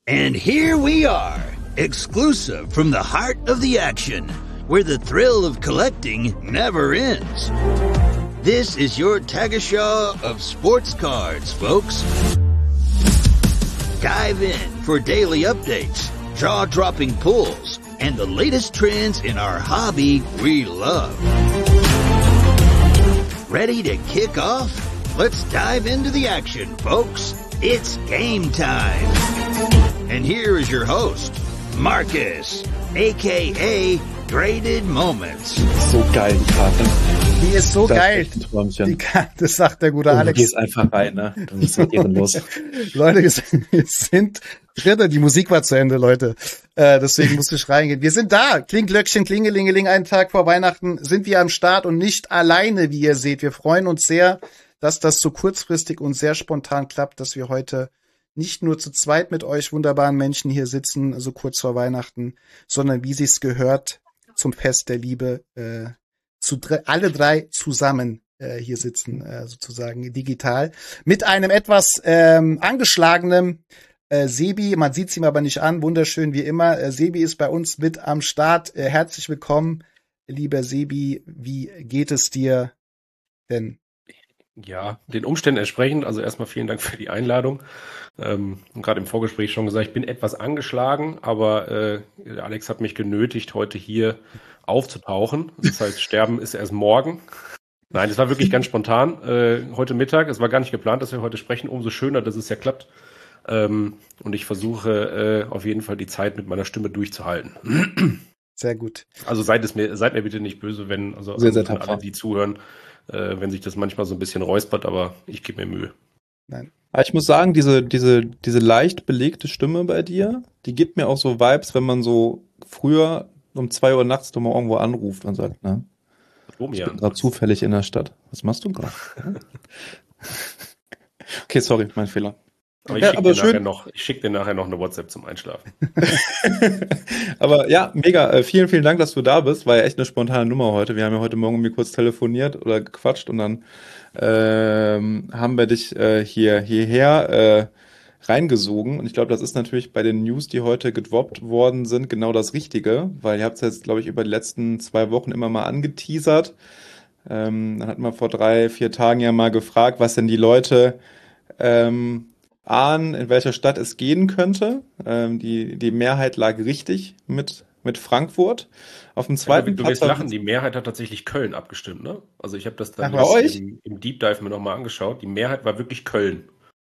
And here we are, exclusive from the heart of the action, where the thrill of collecting never ends. This is your Tagesschau of sports cards, folks. Dive in for daily updates, jaw-dropping pulls, and the latest trends in our hobby we love. Ready to kick off? Let's dive into the action, folks. It's game time. And here is your host, Marcus, a.k.a. Graded Moments. So geil, die Karte. Die ist so das geil. Ist ein Träumchen. Die Karte, das sagt der gute Alex. Du gehst einfach rein, ne? Dann ist halt ehrenlos. Leute, wir sind Dritte. Die Musik war zu Ende, Leute. Deswegen musste ich reingehen. Wir sind da. Klinglöckchen, Klingelingeling. Einen Tag vor Weihnachten sind wir am Start und nicht alleine, wie ihr seht. Wir freuen uns sehr, dass das so kurzfristig und sehr spontan klappt, dass wir heute nicht nur zu zweit mit euch wunderbaren Menschen hier sitzen, so kurz vor Weihnachten, sondern wie sich's gehört zum Fest der Liebe, alle drei zusammen hier sitzen, sozusagen digital, mit einem etwas angeschlagenen Sebi. Man sieht's ihm aber nicht an, wunderschön wie immer. Sebi ist bei uns mit am Start. Herzlich willkommen, lieber Sebi. Wie geht es dir denn? Ja, den Umständen entsprechend. Also erstmal vielen Dank für die Einladung. Und gerade im Vorgespräch schon gesagt, ich bin etwas angeschlagen, aber Alex hat mich genötigt, heute hier aufzutauchen. Das heißt, sterben ist erst morgen. Nein, es war wirklich ganz spontan. Heute Mittag, es war gar nicht geplant, dass wir heute sprechen. Umso schöner, dass es ja klappt. Und ich versuche auf jeden Fall die Zeit mit meiner Stimme durchzuhalten. Sehr gut. Also seid mir bitte nicht böse, wenn sehr alle, die zuhören, wenn sich das manchmal so ein bisschen räuspert, aber ich gebe mir Mühe. Nein. Aber ich muss sagen, diese leicht belegte Stimme bei dir, die gibt mir auch so Vibes, wenn man so früher um 2 Uhr nachts nochmal irgendwo anruft und sagt, ne? Ich bin gerade zufällig in der Stadt. Was machst du gerade? Okay, sorry, mein Fehler. Aber ich schicke dir nachher noch eine WhatsApp zum Einschlafen. Aber ja, mega. Vielen, vielen Dank, dass du da bist. War ja echt eine spontane Nummer heute. Wir haben ja heute Morgen mir kurz telefoniert oder gequatscht und dann haben wir dich hierher reingesogen. Und ich glaube, das ist natürlich bei den News, die heute gedroppt worden sind, genau das Richtige, weil ihr habt es jetzt, glaube ich, über die letzten 2 Wochen immer mal angeteasert. Dann hatten wir vor 3-4 Tagen ja mal gefragt, was denn die Leute ahnen, in welcher Stadt es gehen könnte. Die Mehrheit lag richtig mit Frankfurt. Auf dem zweiten Du Platz. wirst lachen, die Mehrheit hat tatsächlich Köln abgestimmt, ne? Also ich habe das dann bei euch? Im Deep Dive mir nochmal angeschaut. Die Mehrheit war wirklich Köln.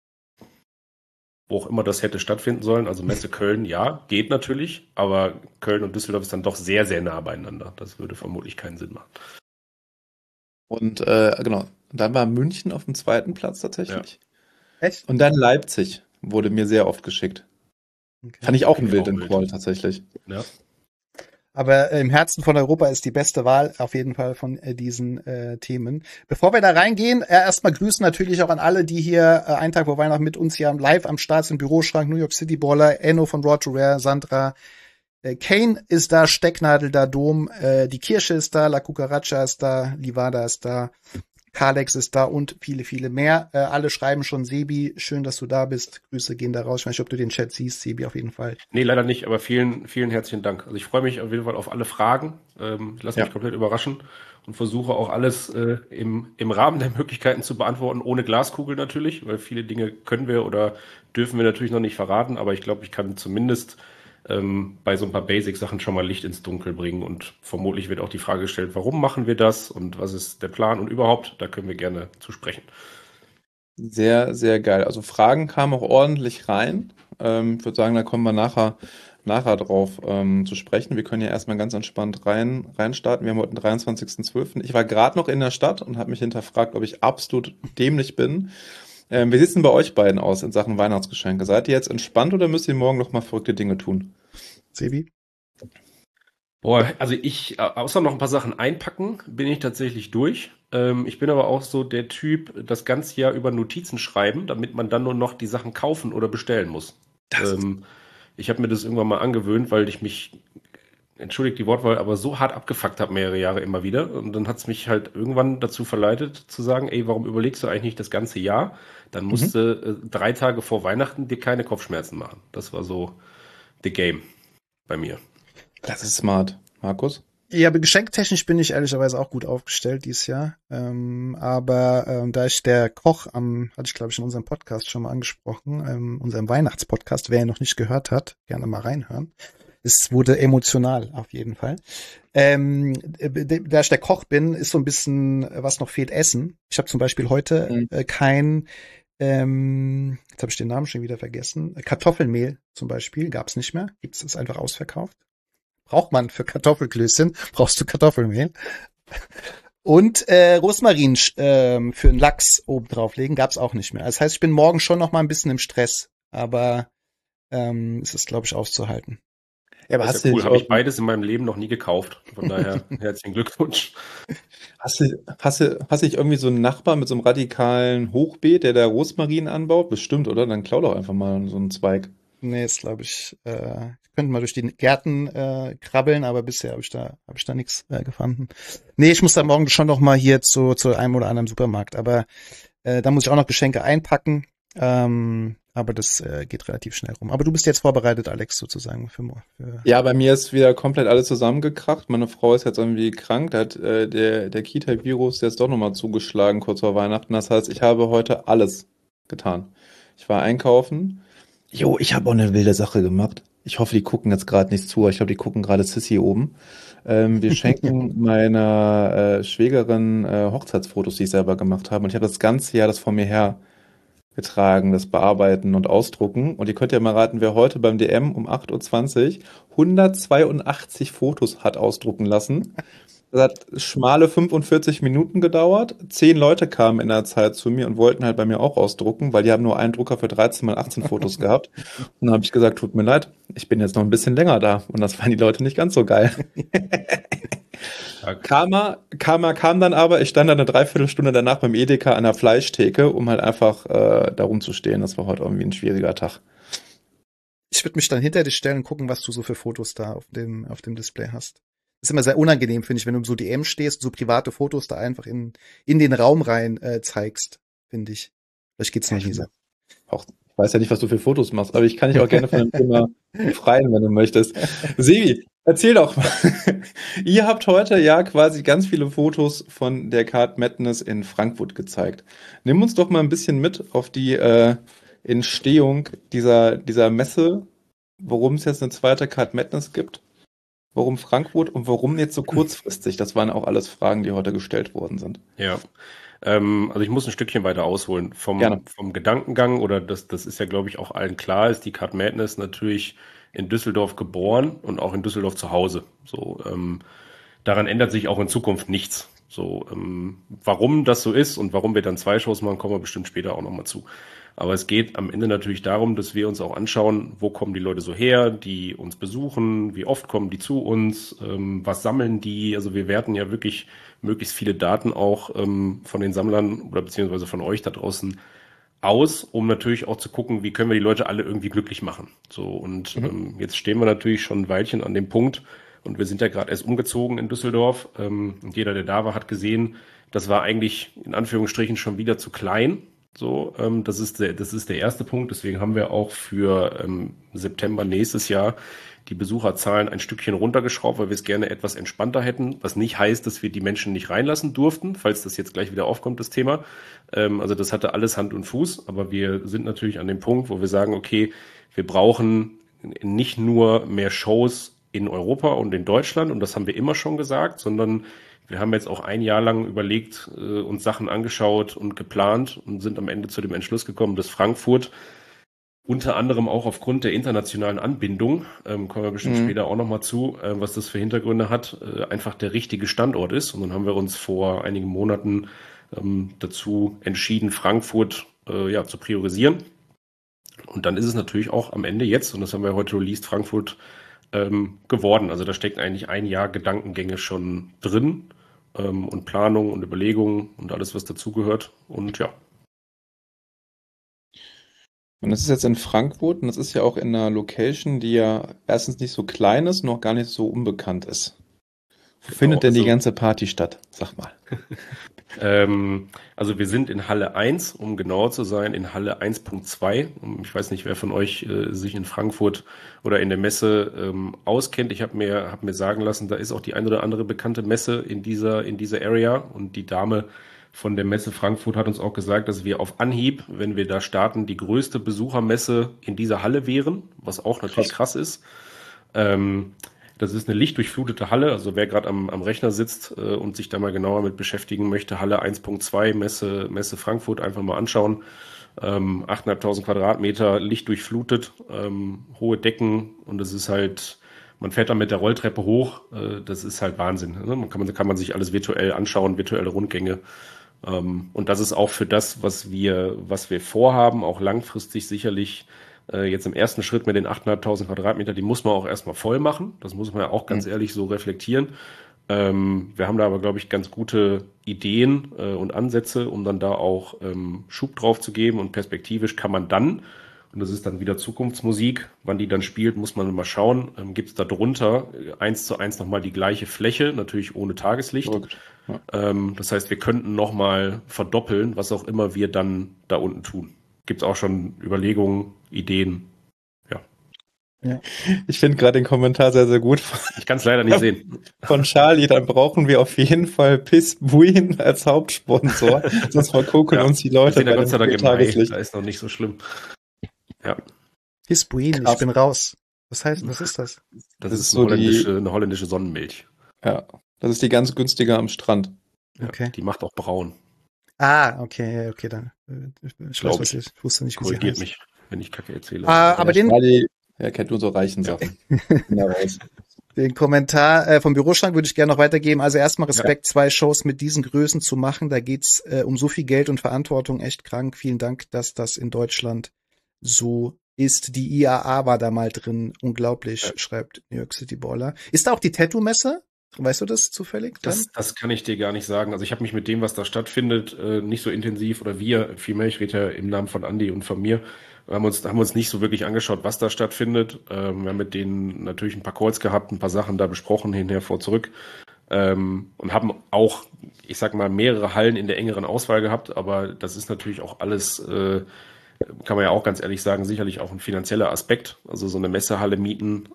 Wo auch immer das hätte stattfinden sollen. Also Messe Köln, ja, geht natürlich. Aber Köln und Düsseldorf ist dann doch sehr, sehr nah beieinander. Das würde vermutlich keinen Sinn machen. Und genau. Und dann war München auf dem zweiten Platz tatsächlich. Ja. Echt? Und dann Leipzig wurde mir sehr oft geschickt. Okay. Fand ich auch einen wilden Call tatsächlich. Ja. Aber im Herzen von Europa ist die beste Wahl auf jeden Fall von diesen Themen. Bevor wir da reingehen, erstmal Grüßen natürlich auch an alle, die hier einen Tag vor Weihnachten mit uns hier live am Start sind. Büroschrank, New York City Baller, Enno von Raw to Rare, Sandra, Kane ist da, Stecknadel da, Dom, die Kirsche ist da, La Cucaracha ist da, Livada ist da, Kalex ist da und viele, viele mehr. Alle schreiben schon, Sebi, schön, dass du da bist. Grüße gehen da raus. Ich weiß nicht, ob du den Chat siehst, Sebi, auf jeden Fall. Nee, leider nicht, aber vielen, vielen herzlichen Dank. Also ich freue mich auf jeden Fall auf alle Fragen. Ich lasse mich komplett überraschen und versuche auch alles im Rahmen der Möglichkeiten zu beantworten, ohne Glaskugel natürlich, weil viele Dinge können wir oder dürfen wir natürlich noch nicht verraten, aber ich glaube, ich kann zumindest bei so ein paar Basic-Sachen schon mal Licht ins Dunkel bringen und vermutlich wird auch die Frage gestellt, warum machen wir das und was ist der Plan und überhaupt, da können wir gerne zu sprechen. Sehr, sehr geil. Also Fragen kamen auch ordentlich rein. Ich würde sagen, da kommen wir nachher drauf zu sprechen. Wir können ja erstmal ganz entspannt reinstarten. Wir haben heute den 23.12. Ich war gerade noch in der Stadt und habe mich hinterfragt, ob ich absolut dämlich bin. Wie sieht es denn bei euch beiden aus in Sachen Weihnachtsgeschenke? Seid ihr jetzt entspannt oder müsst ihr morgen noch mal verrückte Dinge tun? Sebi? Boah, also außer noch ein paar Sachen einpacken, bin ich tatsächlich durch. Ich bin aber auch so der Typ, das ganze Jahr über Notizen schreiben, damit man dann nur noch die Sachen kaufen oder bestellen muss. Ich habe mir das irgendwann mal angewöhnt, weil ich mich entschuldigt die Wortwahl, aber so hart abgefuckt habe mehrere Jahre immer wieder. Und dann hat es mich halt irgendwann dazu verleitet zu sagen, ey, warum überlegst du eigentlich nicht das ganze Jahr? Dann musst du 3 Tage vor Weihnachten dir keine Kopfschmerzen machen. Das war so the game bei mir. Das ist smart. Markus? Ja, aber geschenktechnisch bin ich ehrlicherweise auch gut aufgestellt dieses Jahr. Aber da ich der Koch hatte ich glaube ich in unserem Podcast schon mal angesprochen, unserem Weihnachtspodcast, wer ihn noch nicht gehört hat, gerne mal reinhören. Es wurde emotional auf jeden Fall. Da ich der Koch bin, ist so ein bisschen, was noch fehlt, Essen. Ich habe zum Beispiel heute kein, jetzt habe ich den Namen schon wieder vergessen, Kartoffelmehl zum Beispiel, gab's nicht mehr. Ist einfach ausverkauft. Braucht man für Kartoffelklößchen, brauchst du Kartoffelmehl. Und Rosmarin für einen Lachs oben drauflegen gab's auch nicht mehr. Das heißt, ich bin morgen schon noch mal ein bisschen im Stress, aber es ist, glaube ich, auszuhalten. Ja, aber Das hast ist ja du cool, nicht habe ich auch, beides in meinem Leben noch nie gekauft. Von daher herzlichen Glückwunsch. hast du nicht irgendwie so einen Nachbar mit so einem radikalen Hochbeet, der da Rosmarin anbaut? Bestimmt, oder? Dann klau doch einfach mal so einen Zweig. Nee, ist glaube ich könnte mal durch die Gärten krabbeln, aber bisher habe ich da nichts gefunden. Nee, ich muss da morgen schon noch mal hier zu einem oder anderen Supermarkt, aber da muss ich auch noch Geschenke einpacken. Aber das geht relativ schnell rum. Aber du bist jetzt vorbereitet, Alex, sozusagen. Ja, bei mir ist wieder komplett alles zusammengekracht. Meine Frau ist jetzt irgendwie krank. Da hat der Kita-Virus jetzt doch nochmal zugeschlagen kurz vor Weihnachten. Das heißt, ich habe heute alles getan. Ich war einkaufen. Jo, ich habe auch eine wilde Sache gemacht. Ich hoffe, die gucken jetzt gerade nicht zu. Ich glaube, die gucken gerade Sissy oben. Wir schenken meiner Schwägerin Hochzeitsfotos, die ich selber gemacht habe. Und ich habe das ganze Jahr das vor mir her getragen, das Bearbeiten und Ausdrucken. Und ihr könnt ja mal raten, wer heute beim DM um 8:20 Uhr 182 Fotos hat ausdrucken lassen. Das hat schmale 45 Minuten gedauert. 10 Leute kamen in der Zeit zu mir und wollten halt bei mir auch ausdrucken, weil die haben nur einen Drucker für 13 mal 18 Fotos gehabt. Und dann habe ich gesagt, tut mir leid, ich bin jetzt noch ein bisschen länger da. Und das fanden die Leute nicht ganz so geil. Karma kam dann aber, ich stand dann eine Dreiviertelstunde danach beim Edeka an der Fleischtheke, um halt einfach da rumzustehen. Das war heute irgendwie ein schwieriger Tag. Ich würde mich dann hinter dich stellen und gucken, was du so für Fotos da auf dem Display hast. Das ist immer sehr unangenehm, finde ich, wenn du so DM stehst und so private Fotos da einfach in den Raum rein zeigst, finde ich. Vielleicht geht's nicht so. Auch, ich weiß ja nicht, was du für Fotos machst, aber ich kann dich auch gerne von dem Thema befreien, wenn du möchtest. Sebi, erzähl doch mal. Ihr habt heute ja quasi ganz viele Fotos von der Card Madness in Frankfurt gezeigt. Nimm uns doch mal ein bisschen mit auf die Entstehung dieser Messe, warum es jetzt eine zweite Card Madness gibt, warum Frankfurt und warum jetzt so kurzfristig. Das waren auch alles Fragen, die heute gestellt worden sind. Ja, also ich muss ein Stückchen weiter ausholen. Gerne. Vom Gedankengang, oder das ist ja, glaube ich, auch allen klar, ist die Card Madness natürlich in Düsseldorf geboren und auch in Düsseldorf zu Hause. So, daran ändert sich auch in Zukunft nichts. So, warum das so ist und warum wir dann 2 Shows machen, kommen wir bestimmt später auch nochmal zu. Aber es geht am Ende natürlich darum, dass wir uns auch anschauen, wo kommen die Leute so her, die uns besuchen, wie oft kommen die zu uns, was sammeln die. Also wir werten ja wirklich möglichst viele Daten auch von den Sammlern oder beziehungsweise von euch da draußen aus, um natürlich auch zu gucken, wie können wir die Leute alle irgendwie glücklich machen. So, und jetzt stehen wir natürlich schon ein Weilchen an dem Punkt und wir sind ja gerade erst umgezogen in Düsseldorf. Und jeder, der da war, hat gesehen, das war eigentlich in Anführungsstrichen schon wieder zu klein. So, das ist der erste Punkt. Deswegen haben wir auch für September nächstes Jahr die Besucherzahlen ein Stückchen runtergeschraubt, weil wir es gerne etwas entspannter hätten. Was nicht heißt, dass wir die Menschen nicht reinlassen durften, falls das jetzt gleich wieder aufkommt, das Thema. Also das hatte alles Hand und Fuß. Aber wir sind natürlich an dem Punkt, wo wir sagen, okay, wir brauchen nicht nur mehr Shows in Europa und in Deutschland. Und das haben wir immer schon gesagt, sondern wir haben jetzt auch ein Jahr lang überlegt, uns Sachen angeschaut und geplant und sind am Ende zu dem Entschluss gekommen, dass Frankfurt unter anderem auch aufgrund der internationalen Anbindung, kommen wir bestimmt später auch nochmal zu, was das für Hintergründe hat, einfach der richtige Standort ist. Und dann haben wir uns vor einigen Monaten dazu entschieden, Frankfurt zu priorisieren. Und dann ist es natürlich auch am Ende jetzt, und das haben wir heute released, Frankfurt geworden. Also da steckt eigentlich ein Jahr Gedankengänge schon drin und Planung und Überlegungen und alles, was dazugehört. Und ja. Und das ist jetzt in Frankfurt und das ist ja auch in einer Location, die ja erstens nicht so klein ist, noch gar nicht so unbekannt ist. Wo Genau, findet denn die also ganze Party statt? Sag mal. Also wir sind in Halle 1, um genauer zu sein, in Halle 1.2. Ich weiß nicht, wer von euch sich in Frankfurt oder in der Messe auskennt. Ich habe mir sagen lassen, da ist auch die ein oder andere bekannte Messe in dieser Area. Und die Dame von der Messe Frankfurt hat uns auch gesagt, dass wir auf Anhieb, wenn wir da starten, die größte Besuchermesse in dieser Halle wären, was auch natürlich krass ist. Das ist eine lichtdurchflutete Halle, also wer gerade am Rechner sitzt und sich da mal genauer mit beschäftigen möchte, Halle 1.2, Messe Frankfurt, einfach mal anschauen. 8.500 Quadratmeter, lichtdurchflutet, hohe Decken und es ist halt, man fährt dann mit der Rolltreppe hoch, das ist halt Wahnsinn. Ne? Kann man sich alles virtuell anschauen, virtuelle Rundgänge. Und das ist auch für das, was wir vorhaben, auch langfristig sicherlich jetzt im ersten Schritt mit den 8.500 Quadratmeter, die muss man auch erstmal voll machen. Das muss man ja auch ganz ehrlich so reflektieren. Wir haben da aber, glaube ich, ganz gute Ideen und Ansätze, um dann da auch Schub drauf zu geben. Und perspektivisch kann man dann, und das ist dann wieder Zukunftsmusik, wann die dann spielt, muss man mal schauen, gibt es da drunter 1:1 nochmal die gleiche Fläche, natürlich ohne Tageslicht. Ja. Das heißt, wir könnten nochmal verdoppeln, was auch immer wir dann da unten tun. Gibt es auch schon Überlegungen, Ideen? Ja. Ich finde gerade den Kommentar sehr, sehr gut Ich kann es leider nicht sehen. von Charlie. Dann brauchen wir auf jeden Fall Pissbuin als Hauptsponsor. Sonst vergucken uns die Wir Leute sind ja bei Gott sei dem Dank im Mai, Tageslicht. da ist noch nicht so schlimm. Ja, Hisbuin, Krass. ich bin raus. Was ist das? das ist ist so eine holländische Sonnenmilch. Ja, das ist die ganz günstige am Strand. Ja, Okay. Die macht auch braun. Ah, okay, okay, dann. Ich Glaub weiß, was ich wusste nicht, wie sie Korrigiert heißt. mich, wenn ich Kacke erzähle. Aber den, Charlie, er kennt nur so reichen Sachen. Ja, weiß. den Kommentar vom Büroschrank würde ich gerne noch weitergeben. Also erstmal Respekt, 2 Shows mit diesen Größen zu machen. Da geht's um so viel Geld und Verantwortung, echt krank. Vielen Dank, dass das in Deutschland so ist. Die IAA war da mal drin. Unglaublich, schreibt New York City Baller. Ist da auch die Tattoo-Messe? Weißt du das zufällig? Das kann ich dir gar nicht sagen. Also ich habe mich mit dem, was da stattfindet, nicht so intensiv oder vielmehr, ich rede ja im Namen von Andi und von mir, haben uns nicht so wirklich angeschaut, was da stattfindet. Wir haben mit denen natürlich ein paar Calls gehabt, ein paar Sachen da besprochen, hinher, vor, zurück. Und haben auch, ich sag mal, mehrere Hallen in der engeren Auswahl gehabt, aber das ist natürlich auch alles, kann man ja auch ganz ehrlich sagen, sicherlich auch ein finanzieller Aspekt. Also so eine Messehalle mieten,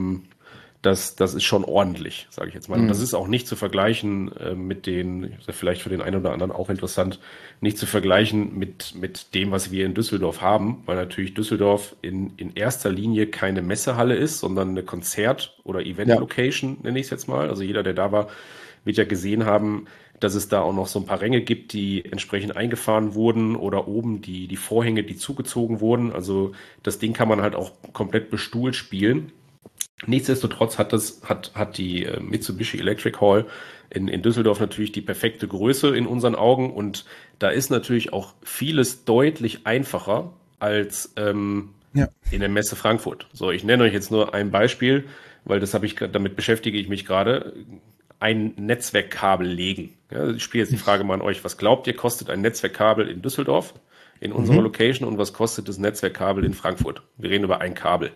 das ist schon ordentlich, sage ich jetzt mal. Und das ist auch nicht zu vergleichen mit den, vielleicht für den einen oder anderen auch interessant, nicht zu vergleichen mit dem, was wir in Düsseldorf haben, weil natürlich Düsseldorf in erster Linie keine Messehalle ist, sondern eine Konzert- oder Event-Location, nenne ich es jetzt mal. Also jeder, der da war, wird ja gesehen haben, dass es da auch noch so ein paar Ränge gibt, die entsprechend eingefahren wurden oder oben die Vorhänge, die zugezogen wurden. Also das Ding kann man halt auch komplett bestuhlt spielen. Nichtsdestotrotz hat die Mitsubishi Electric Hall in Düsseldorf natürlich die perfekte Größe in unseren Augen und da ist natürlich auch vieles deutlich einfacher als in der Messe Frankfurt. So, ich nenne euch jetzt nur ein Beispiel, weil damit beschäftige ich mich gerade. Ein Netzwerkkabel legen. Ja, ich spiele jetzt die Frage mal an euch. Was glaubt ihr, kostet ein Netzwerkkabel in Düsseldorf, in unserer Location, und was kostet das Netzwerkkabel in Frankfurt? Wir reden über ein Kabel.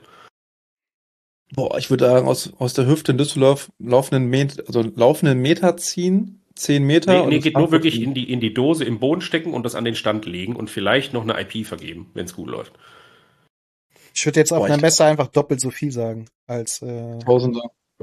Boah, ich würde sagen, aus der Hüfte in Düsseldorf laufenden Meter ziehen, 10 Meter. Nee, geht nur wirklich in die Dose im Boden stecken und das an den Stand legen und vielleicht noch eine IP vergeben, wenn es gut läuft. Ich würde jetzt auf einer Messe einfach doppelt so viel sagen als 1000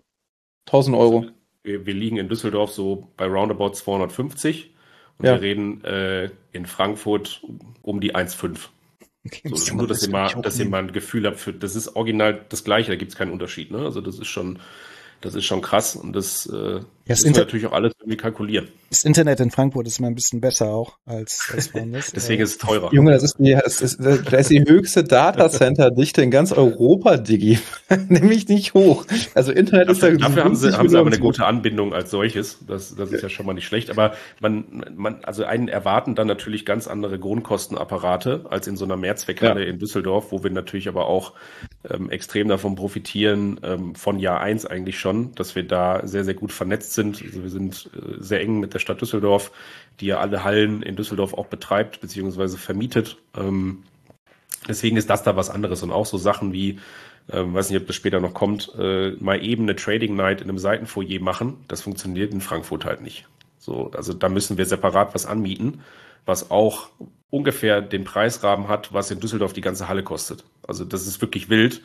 Euro. Also, wir liegen in Düsseldorf so bei roundabout 250 und wir reden in Frankfurt um die 1,5. Okay, So, nur, dass ihr mal ein Gefühl habt, das ist original das Gleiche, da gibt es keinen Unterschied. Ne? Also das ist schon krass und das müssen wir natürlich auch alles irgendwie kalkulieren. Das Internet in Frankfurt ist immer ein bisschen besser auch als woanders. Deswegen ist es teurer. Junge, das ist die höchste Datacenter-Dichte in ganz Europa, Digi. Nämlich nicht hoch. Also Internet ist da Dafür haben sie aber eine gute Anbindung als solches. Das ist ja schon mal nicht schlecht. Aber also einen erwarten dann natürlich ganz andere Grundkostenapparate als in so einer Mehrzweckhalle in Düsseldorf, wo wir natürlich aber auch extrem davon profitieren, von Jahr 1 eigentlich schon, dass wir da sehr, sehr gut vernetzt sind. Also wir sind sehr eng mit der Stadt Düsseldorf, die ja alle Hallen in Düsseldorf auch betreibt bzw. vermietet. Deswegen ist das da was anderes und auch so Sachen wie, weiß nicht, ob das später noch kommt, mal eben eine Trading Night in einem Seitenfoyer machen, das funktioniert in Frankfurt halt nicht. So, also da müssen wir separat was anmieten, was auch ungefähr den Preisrahmen hat, was in Düsseldorf die ganze Halle kostet. Also das ist wirklich wild.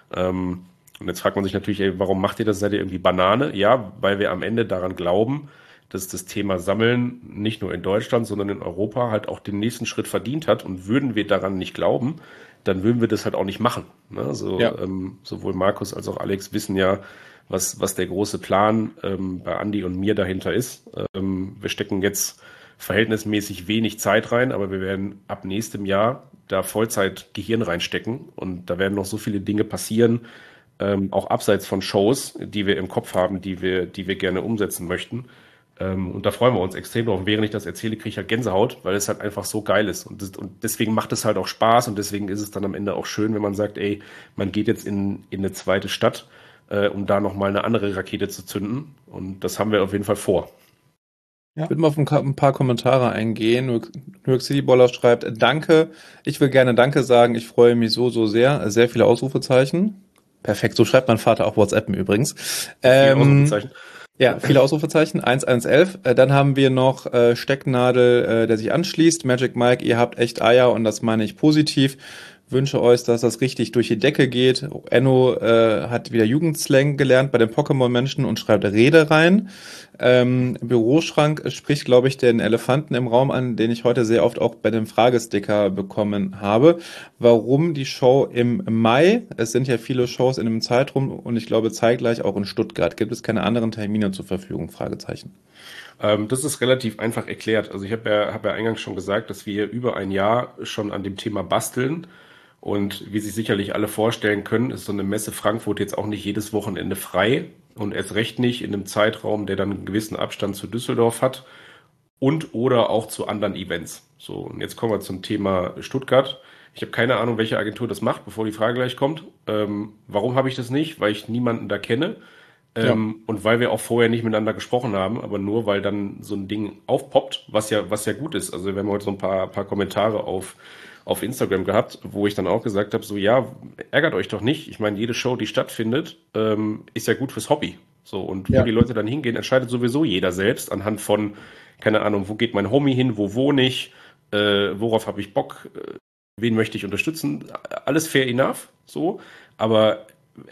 Und jetzt fragt man sich natürlich, ey, warum macht ihr das? Seid ihr irgendwie Banane? Ja, weil wir am Ende daran glauben, dass das Thema Sammeln nicht nur in Deutschland, sondern in Europa halt auch den nächsten Schritt verdient hat. Und würden wir daran nicht glauben, dann würden wir das halt auch nicht machen. Ne? So, Ja. sowohl Markus als auch Alex wissen ja, was der große Plan bei Andi und mir dahinter ist. Wir stecken jetzt verhältnismäßig wenig Zeit rein, aber wir werden ab nächstem Jahr da Vollzeit Gehirn reinstecken und da werden noch so viele Dinge passieren, auch abseits von Shows, die wir im Kopf haben, die wir gerne umsetzen möchten. Und da freuen wir uns extrem drauf. Und während ich das erzähle, kriege ich halt Gänsehaut, weil es halt einfach so geil ist. Und deswegen macht es halt auch Spaß und deswegen ist es dann am Ende auch schön, wenn man sagt, ey, man geht jetzt in eine zweite Stadt, um da nochmal eine andere Rakete zu zünden. Und das haben wir auf jeden Fall vor. Ich würde mal auf ein paar Kommentare eingehen. New York City Baller schreibt, danke. Ich will gerne Danke sagen. Ich freue mich so sehr. Sehr viele Ausrufezeichen. Perfekt. So schreibt mein Vater auch WhatsApp übrigens. Viele Ausrufezeichen. Ja, viele Ausrufezeichen. 1111. Dann haben wir noch Stecknadel, der sich anschließt. Magic Mike, ihr habt echt Eier und das meine ich positiv. Wünsche euch, dass das richtig durch die Decke geht. Enno hat wieder Jugendslang gelernt bei den Pokémon-Menschen und schreibt Rede rein. Büroschrank spricht, glaube ich, den Elefanten im Raum an, den ich heute sehr oft auch bei dem Fragesticker bekommen habe. Warum die Show im Mai? Es sind ja viele Shows in dem Zeitraum und ich glaube zeitgleich auch in Stuttgart. Gibt es keine anderen Termine zur Verfügung? Fragezeichen. Das ist relativ einfach erklärt. Also ich hab ja eingangs schon gesagt, dass wir über ein Jahr schon an dem Thema basteln. Und wie sich sicherlich alle vorstellen können, ist so eine Messe Frankfurt jetzt auch nicht jedes Wochenende frei und erst recht nicht in einem Zeitraum, der dann einen gewissen Abstand zu Düsseldorf hat und oder auch zu anderen Events. So, und jetzt kommen wir zum Thema Stuttgart. Ich habe keine Ahnung, welche Agentur das macht, bevor die Frage gleich kommt. Warum habe ich das nicht? Weil ich niemanden da kenne und weil wir auch vorher nicht miteinander gesprochen haben, aber nur weil dann so ein Ding aufpoppt, was ja gut ist. Also wir haben heute so ein paar Kommentare auf Instagram gehabt, wo ich dann auch gesagt habe, so ja, ärgert euch doch nicht. Ich meine, jede Show, die stattfindet, ist ja gut fürs Hobby. So, und wo die Leute dann hingehen, entscheidet sowieso jeder selbst anhand von, keine Ahnung, wo geht mein Homie hin, wo wohne ich, worauf habe ich Bock, wen möchte ich unterstützen. Alles fair enough, so. Aber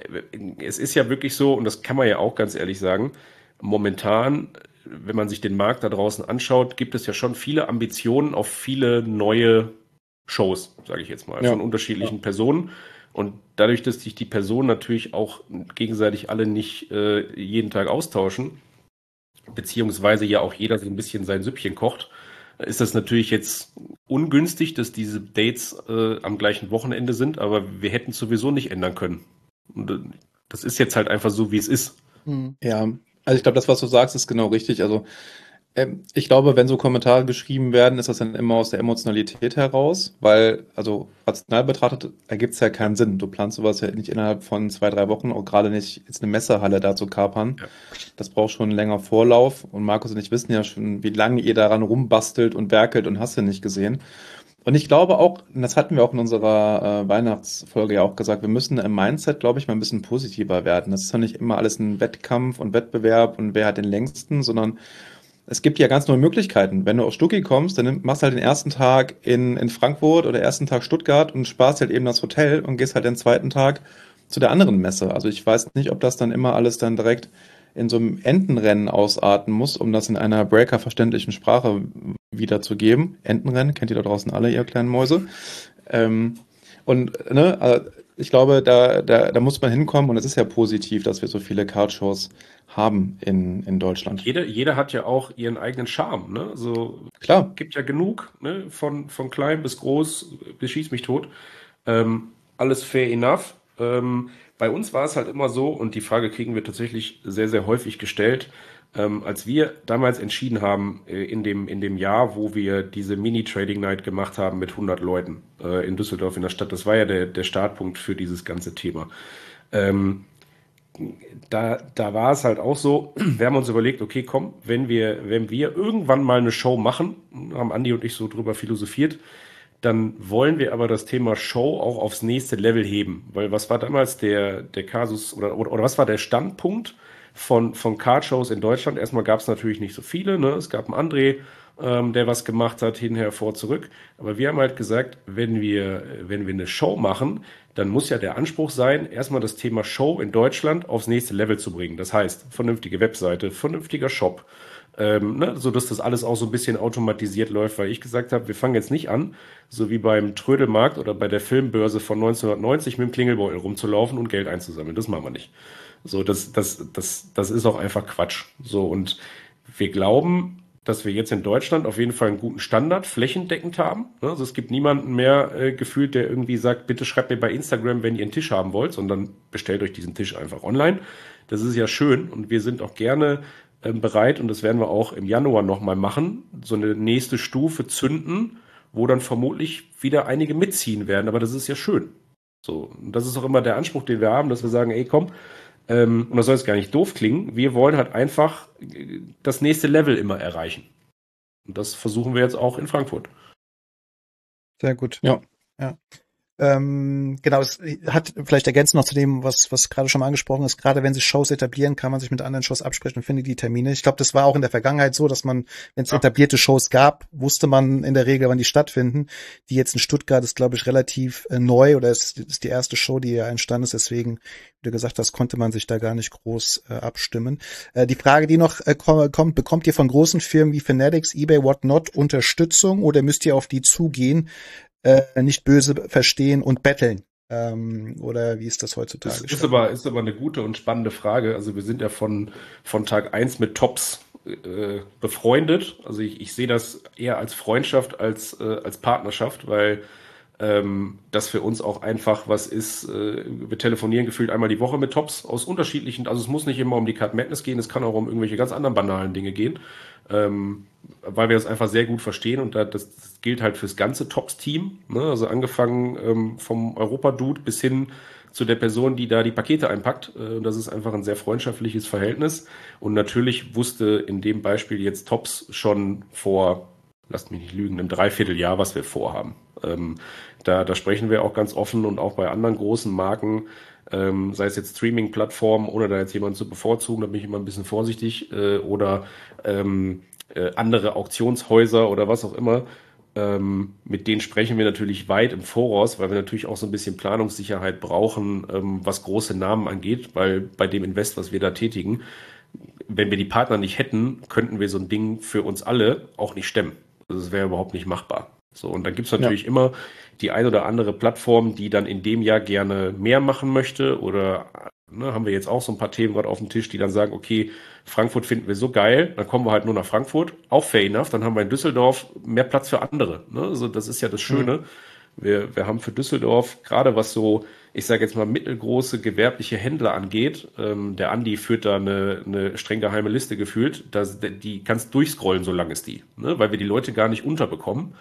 es ist ja wirklich so, und das kann man ja auch ganz ehrlich sagen, momentan, wenn man sich den Markt da draußen anschaut, gibt es ja schon viele Ambitionen auf viele neue Shows, sage ich jetzt mal, von unterschiedlichen Personen. Und dadurch, dass sich die Personen natürlich auch gegenseitig alle nicht jeden Tag austauschen, beziehungsweise ja auch jeder so ein bisschen sein Süppchen kocht, ist das natürlich jetzt ungünstig, dass diese Dates am gleichen Wochenende sind, aber wir hätten es sowieso nicht ändern können. Und das ist jetzt halt einfach so, wie es ist. Ja, also ich glaube, das, was du sagst, ist genau richtig. Also ich glaube, wenn so Kommentare geschrieben werden, ist das dann immer aus der Emotionalität heraus, weil, also rational betrachtet, ergibt es ja keinen Sinn. Du planst sowas ja nicht innerhalb von 2-3 Wochen, auch gerade nicht jetzt eine Messehalle da zu kapern. Ja. Das braucht schon länger Vorlauf und Markus und ich wissen ja schon, wie lange ihr daran rumbastelt und werkelt und hast du nicht gesehen. Und ich glaube auch, und das hatten wir auch in unserer Weihnachtsfolge ja auch gesagt, wir müssen im Mindset, glaube ich, mal ein bisschen positiver werden. Das ist ja nicht immer alles ein Wettkampf und Wettbewerb und wer hat den längsten, sondern es gibt ja ganz neue Möglichkeiten. Wenn du aus Stuttgart kommst, dann machst du halt den ersten Tag in Frankfurt oder ersten Tag Stuttgart und sparst halt eben das Hotel und gehst halt den zweiten Tag zu der anderen Messe. Also ich weiß nicht, ob das dann immer alles dann direkt in so einem Entenrennen ausarten muss, um das in einer Breaker-verständlichen Sprache wiederzugeben. Entenrennen, kennt ihr da draußen alle, ihr kleinen Mäuse. Ich glaube, da muss man hinkommen und es ist ja positiv, dass wir so viele Cardshows haben in Deutschland. Jeder hat ja auch ihren eigenen Charme, ne? So, klar. Gibt ja genug, ne? Von klein bis groß, bis schieß mich tot. Alles fair enough. Bei uns war es halt immer so, und die Frage kriegen wir tatsächlich sehr, sehr häufig gestellt, als wir damals entschieden haben, in dem Jahr, wo wir diese Mini-Trading-Night gemacht haben mit 100 Leuten in Düsseldorf in der Stadt, das war ja der Startpunkt für dieses ganze Thema. Da war es halt auch so, wir haben uns überlegt, okay, komm, wenn wir irgendwann mal eine Show machen, haben Andi und ich so drüber philosophiert, dann wollen wir aber das Thema Show auch aufs nächste Level heben. Weil was war damals der Kasus oder was war der Standpunkt von Card-Shows in Deutschland? Erstmal gab es natürlich nicht so viele, ne? Es gab einen André, der was gemacht hat, hinher, vor, zurück. Aber wir haben halt gesagt, wenn wir eine Show machen, dann muss ja der Anspruch sein, erstmal das Thema Show in Deutschland aufs nächste Level zu bringen. Das heißt, vernünftige Webseite, vernünftiger Shop, so dass das alles auch so ein bisschen automatisiert läuft, weil ich gesagt habe, wir fangen jetzt nicht an, so wie beim Trödelmarkt oder bei der Filmbörse von 1990 mit dem Klingelbeutel rumzulaufen und Geld einzusammeln. Das machen wir nicht. So, das ist auch einfach Quatsch. So, und wir glauben, dass wir jetzt in Deutschland auf jeden Fall einen guten Standard flächendeckend haben. Also es gibt niemanden mehr gefühlt, der irgendwie sagt, bitte schreibt mir bei Instagram, wenn ihr einen Tisch haben wollt, sondern bestellt euch diesen Tisch einfach online. Das ist ja schön und wir sind auch gerne bereit, und das werden wir auch im Januar nochmal machen, so eine nächste Stufe zünden, wo dann vermutlich wieder einige mitziehen werden, aber das ist ja schön. So, und das ist auch immer der Anspruch, den wir haben, dass wir sagen, ey komm, und das soll jetzt gar nicht doof klingen, wir wollen halt einfach das nächste Level immer erreichen. Und das versuchen wir jetzt auch in Frankfurt. Sehr gut. Ja. Genau, es hat vielleicht ergänzend noch zu dem, was gerade schon mal angesprochen ist, gerade wenn sich Shows etablieren, kann man sich mit anderen Shows absprechen und findet die Termine. Ich glaube, das war auch in der Vergangenheit so, dass man, wenn es etablierte Shows gab, wusste man in der Regel, wann die stattfinden. Die jetzt in Stuttgart ist, glaube ich, relativ neu oder ist die erste Show, die ja entstanden ist. Deswegen, wie du gesagt hast, konnte man sich da gar nicht groß abstimmen. Die Frage, die noch kommt, bekommt ihr von großen Firmen wie Fanatics, eBay, Whatnot Unterstützung oder müsst ihr auf die zugehen? Nicht böse verstehen und betteln. Oder wie ist das heutzutage? Das ist aber eine gute und spannende Frage. Also wir sind ja von Tag 1 mit Tops befreundet. Also ich sehe das eher als Freundschaft als Partnerschaft, weil das für uns auch einfach was ist. Wir telefonieren gefühlt einmal die Woche mit Tops aus unterschiedlichen, also es muss nicht immer um die Card Madness gehen, es kann auch um irgendwelche ganz anderen banalen Dinge gehen, weil wir das einfach sehr gut verstehen und das gilt halt fürs ganze Tops-Team, ne? Also angefangen vom Europa-Dude bis hin zu der Person, die da die Pakete einpackt. Das ist einfach ein sehr freundschaftliches Verhältnis und natürlich wusste in dem Beispiel jetzt Tops schon vor, lasst mich nicht lügen, einem Dreivierteljahr, was wir vorhaben. Da sprechen wir auch ganz offen und auch bei anderen großen Marken, sei es jetzt Streaming-Plattformen, ohne da jetzt jemanden zu bevorzugen, da bin ich immer ein bisschen vorsichtig, oder andere Auktionshäuser oder was auch immer, mit denen sprechen wir natürlich weit im Voraus, weil wir natürlich auch so ein bisschen Planungssicherheit brauchen, was große Namen angeht, weil bei dem Invest, was wir da tätigen, wenn wir die Partner nicht hätten, könnten wir so ein Ding für uns alle auch nicht stemmen. Also das wäre überhaupt nicht machbar. So, und dann gibt's natürlich immer die ein oder andere Plattform, die dann in dem Jahr gerne mehr machen möchte oder haben wir jetzt auch so ein paar Themen gerade auf dem Tisch, die dann sagen, okay, Frankfurt finden wir so geil, dann kommen wir halt nur nach Frankfurt, auch fair enough, dann haben wir in Düsseldorf mehr Platz für andere. Ne? Also das ist ja das Schöne. Wir haben für Düsseldorf, gerade was so, ich sage jetzt mal, mittelgroße gewerbliche Händler angeht, der Andi führt da eine streng geheime Liste gefühlt, die kannst durchscrollen, so lang ist die, ne? Weil wir die Leute gar nicht unterbekommen.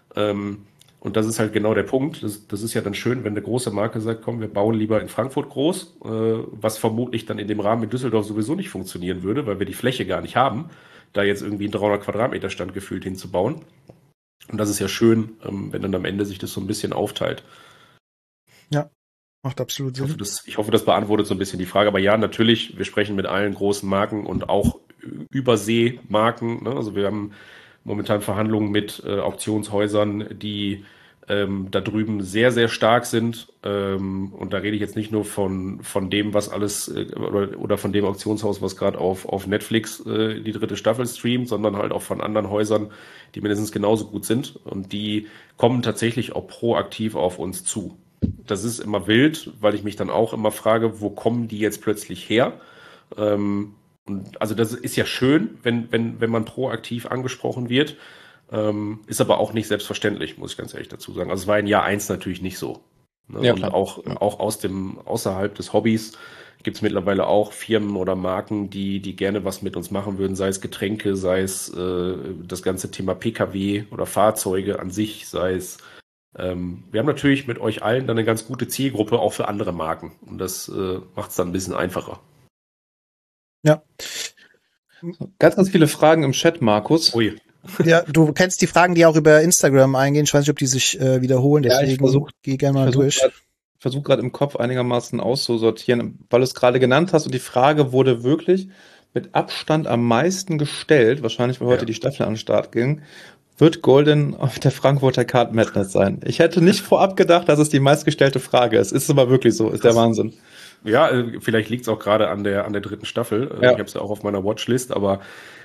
Und das ist halt genau der Punkt. Das ist ja dann schön, wenn eine große Marke sagt, komm, wir bauen lieber in Frankfurt groß, was vermutlich dann in dem Rahmen in Düsseldorf sowieso nicht funktionieren würde, weil wir die Fläche gar nicht haben, da jetzt irgendwie einen 300 Quadratmeter Stand gefühlt hinzubauen. Und das ist ja schön, wenn dann am Ende sich das so ein bisschen aufteilt. Ja, macht absolut Sinn. Ich hoffe, das beantwortet so ein bisschen die Frage. Aber ja, natürlich, wir sprechen mit allen großen Marken und auch Überseemarken. Ne? Also wir haben momentan Verhandlungen mit Auktionshäusern, die da drüben sehr, sehr stark sind. Und da rede ich jetzt nicht nur von dem, was alles oder von dem Auktionshaus, was gerade auf Netflix die 3. Staffel streamt, sondern halt auch von anderen Häusern, die mindestens genauso gut sind. Und die kommen tatsächlich auch proaktiv auf uns zu. Das ist immer wild, weil ich mich dann auch immer frage, wo kommen die jetzt plötzlich her? Und also das ist ja schön, wenn man proaktiv angesprochen wird, ist aber auch nicht selbstverständlich, muss ich ganz ehrlich dazu sagen. Also es war in Jahr 1 natürlich nicht so. Ne? Ja, und auch außerhalb des Hobbys gibt es mittlerweile auch Firmen oder Marken, die gerne was mit uns machen würden, sei es Getränke, sei es das ganze Thema PKW oder Fahrzeuge an sich, sei es wir haben natürlich mit euch allen dann eine ganz gute Zielgruppe auch für andere Marken und das macht es dann ein bisschen einfacher. Ja. Ganz, ganz viele Fragen im Chat, Markus. Ui. Ja, du kennst die Fragen, die auch über Instagram eingehen. Ich weiß nicht, ob die sich wiederholen, deswegen geh gerne mal durch. Ich versuche gerade im Kopf einigermaßen auszusortieren, weil du es gerade genannt hast und die Frage wurde wirklich mit Abstand am meisten gestellt, wahrscheinlich weil heute die Staffel an den Start ging, wird Golden auf der Frankfurter Card Madness sein? Ich hätte nicht vorab gedacht, dass es die meistgestellte Frage ist. Ist aber wirklich so, ist der Wahnsinn. Ja, vielleicht liegt es auch gerade an der dritten Staffel. Ich habe es ja auch auf meiner Watchlist, aber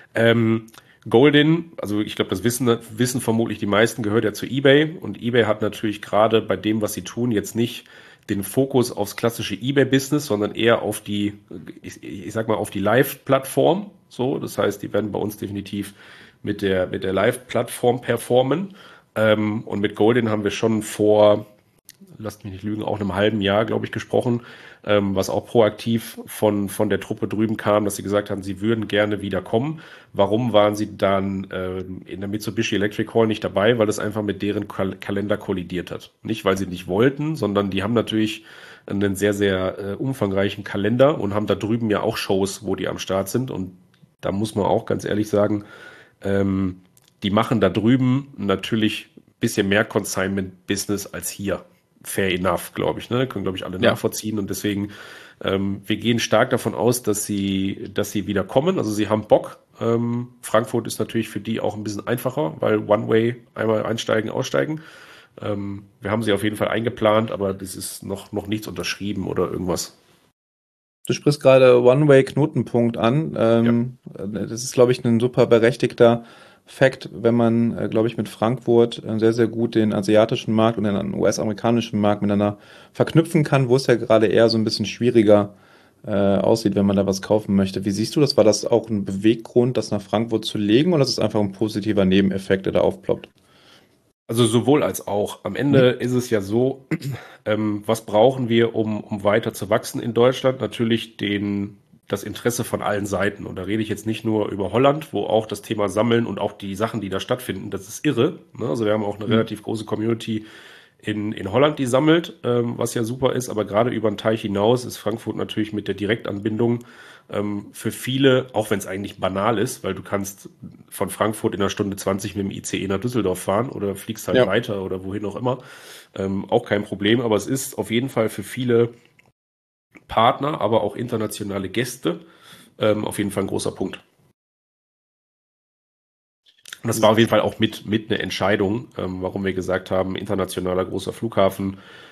Golden, also ich glaube, das wissen vermutlich die meisten, gehört ja zu eBay und eBay hat natürlich gerade bei dem, was sie tun, jetzt nicht den Fokus aufs klassische eBay-Business, sondern eher auf die, ich sag mal, auf die Live-Plattform. So, das heißt, die werden bei uns definitiv mit der Live-Plattform performen. Und mit Golden haben wir schon vor, lasst mich nicht lügen, auch einem halben Jahr, glaube ich, gesprochen, was auch proaktiv von der Truppe drüben kam, dass sie gesagt haben, sie würden gerne wieder kommen. Warum waren sie dann in der Mitsubishi Electric Hall nicht dabei? Weil das einfach mit deren Kalender kollidiert hat. Nicht, weil sie nicht wollten, sondern die haben natürlich einen sehr, sehr umfangreichen Kalender und haben da drüben ja auch Shows, wo die am Start sind. Und da muss man auch ganz ehrlich sagen, die machen da drüben natürlich ein bisschen mehr Consignment-Business als hier. Fair enough, glaube ich, ne? Können, glaube ich, alle nachvollziehen und deswegen, wir gehen stark davon aus, dass sie wieder kommen. Also sie haben Bock. Frankfurt ist natürlich für die auch ein bisschen einfacher, weil One-Way einmal einsteigen, aussteigen. Wir haben sie auf jeden Fall eingeplant, aber das ist noch nichts unterschrieben oder irgendwas. Du sprichst gerade One-Way-Knotenpunkt an. Das ist, glaube ich, ein super berechtigter Fakt, wenn man, glaube ich, mit Frankfurt sehr, sehr gut den asiatischen Markt und den US-amerikanischen Markt miteinander verknüpfen kann, wo es ja gerade eher so ein bisschen schwieriger aussieht, wenn man da was kaufen möchte. Wie siehst du das? War das auch ein Beweggrund, das nach Frankfurt zu legen, oder ist es einfach ein positiver Nebeneffekt, der da aufploppt? Also sowohl als auch. Am Ende ist es ja so, was brauchen wir, um weiter zu wachsen in Deutschland? Natürlich das Interesse von allen Seiten. Und da rede ich jetzt nicht nur über Holland, wo auch das Thema Sammeln und auch die Sachen, die da stattfinden, das ist irre. Ne? Also wir haben auch eine relativ große Community in Holland, die sammelt, was ja super ist. Aber gerade über den Teich hinaus ist Frankfurt natürlich mit der Direktanbindung für viele, auch wenn es eigentlich banal ist, weil du kannst von Frankfurt in einer Stunde 20 mit dem ICE nach Düsseldorf fahren oder fliegst halt weiter oder wohin auch immer. Auch kein Problem. Aber es ist auf jeden Fall für viele Partner, aber auch internationale Gäste, auf jeden Fall ein großer Punkt. Und das war auf jeden Fall auch mit eine Entscheidung, warum wir gesagt haben, internationaler großer Flughafen,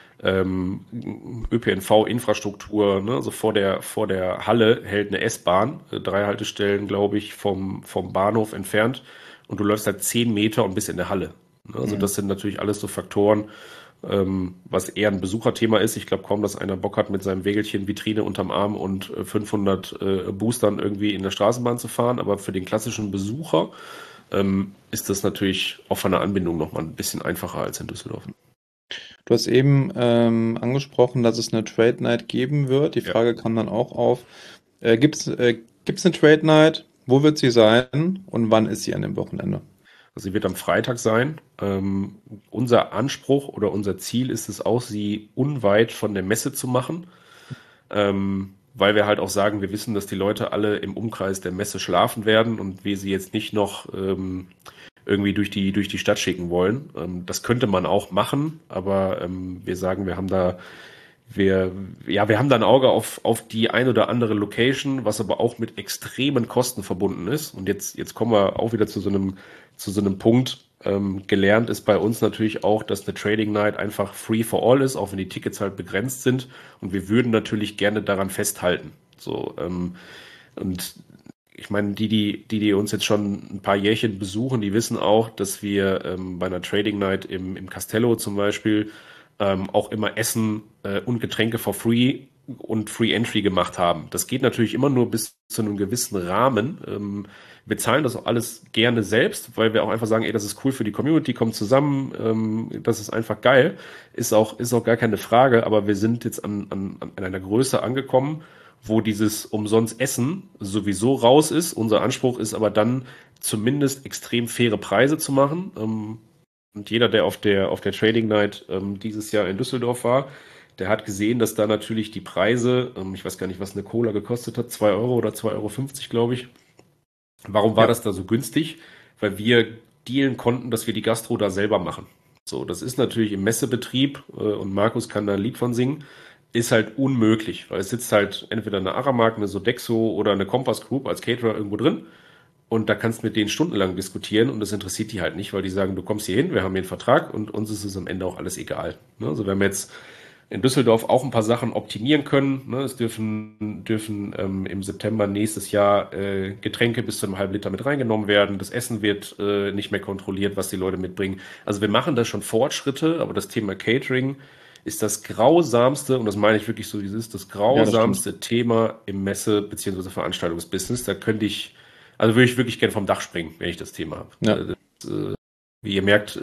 ÖPNV-Infrastruktur, ne? Also vor der Halle hält eine S-Bahn, 3 Haltestellen, glaube ich, vom Bahnhof entfernt und du läufst halt 10 Meter und bist in der Halle. Ne? Also das sind natürlich alles so Faktoren, was eher ein Besucherthema ist. Ich glaube kaum, dass einer Bock hat, mit seinem Wägelchen Vitrine unterm Arm und 500 Boostern irgendwie in der Straßenbahn zu fahren. Aber für den klassischen Besucher ist das natürlich auch von der Anbindung nochmal ein bisschen einfacher als in Düsseldorf. Du hast eben angesprochen, dass es eine Trade Night geben wird. Die Frage kam dann auch auf. Gibt's eine Trade Night? Wo wird sie sein? Und wann ist sie an dem Wochenende? Also sie wird am Freitag sein. Unser Anspruch oder unser Ziel ist es auch, sie unweit von der Messe zu machen, weil wir halt auch sagen, wir wissen, dass die Leute alle im Umkreis der Messe schlafen werden und wir sie jetzt nicht noch irgendwie durch die Stadt schicken wollen. Das könnte man auch machen, aber wir sagen, wir haben da ein Auge auf die ein oder andere Location, was aber auch mit extremen Kosten verbunden ist. Und jetzt kommen wir auch wieder zu so einem Punkt. Gelernt ist bei uns natürlich auch, dass eine Trading Night einfach free for all ist, auch wenn die Tickets halt begrenzt sind. Und wir würden natürlich gerne daran festhalten. So, und ich meine, die uns jetzt schon ein paar Jährchen besuchen, die wissen auch, dass wir bei einer Trading Night im Castello zum Beispiel auch immer Essen und Getränke for free und Free Entry gemacht haben. Das geht natürlich immer nur bis zu einem gewissen Rahmen. Wir zahlen das auch alles gerne selbst, weil wir auch einfach sagen, ey, das ist cool für die Community, kommt zusammen, das ist einfach geil. Ist auch gar keine Frage, aber wir sind jetzt an einer Größe angekommen, wo dieses umsonst Essen sowieso raus ist. Unser Anspruch ist aber dann zumindest extrem faire Preise zu machen. Und jeder, der auf der Trading Night dieses Jahr in Düsseldorf war, der hat gesehen, dass da natürlich die Preise, ich weiß gar nicht, was eine Cola gekostet hat, 2 Euro oder 2,50 Euro, glaube ich. Warum war das da so günstig? weil wir dealen konnten, dass wir die Gastro da selber machen. So, das ist natürlich im Messebetrieb, und Markus kann da ein Lied von singen, ist halt unmöglich, weil es sitzt halt entweder eine Aramark, eine Sodexo oder eine Compass Group als Caterer irgendwo drin und da kannst du mit denen stundenlang diskutieren und das interessiert die halt nicht, weil die sagen, du kommst hier hin, wir haben hier einen Vertrag und uns ist es am Ende auch alles egal. Ne? Also wir haben jetzt in Düsseldorf auch ein paar Sachen optimieren können. Ne? Es dürfen im September nächstes Jahr Getränke bis zu einem halben Liter mit reingenommen werden. Das Essen wird nicht mehr kontrolliert, was die Leute mitbringen. Also wir machen da schon Fortschritte, aber das Thema Catering ist das grausamste, und das meine ich wirklich so, wie es ist, das grausamste Thema im Messe- bzw. Veranstaltungsbusiness. Da würde ich wirklich gerne vom Dach springen, wenn ich das Thema habe. Ja. Wie ihr merkt,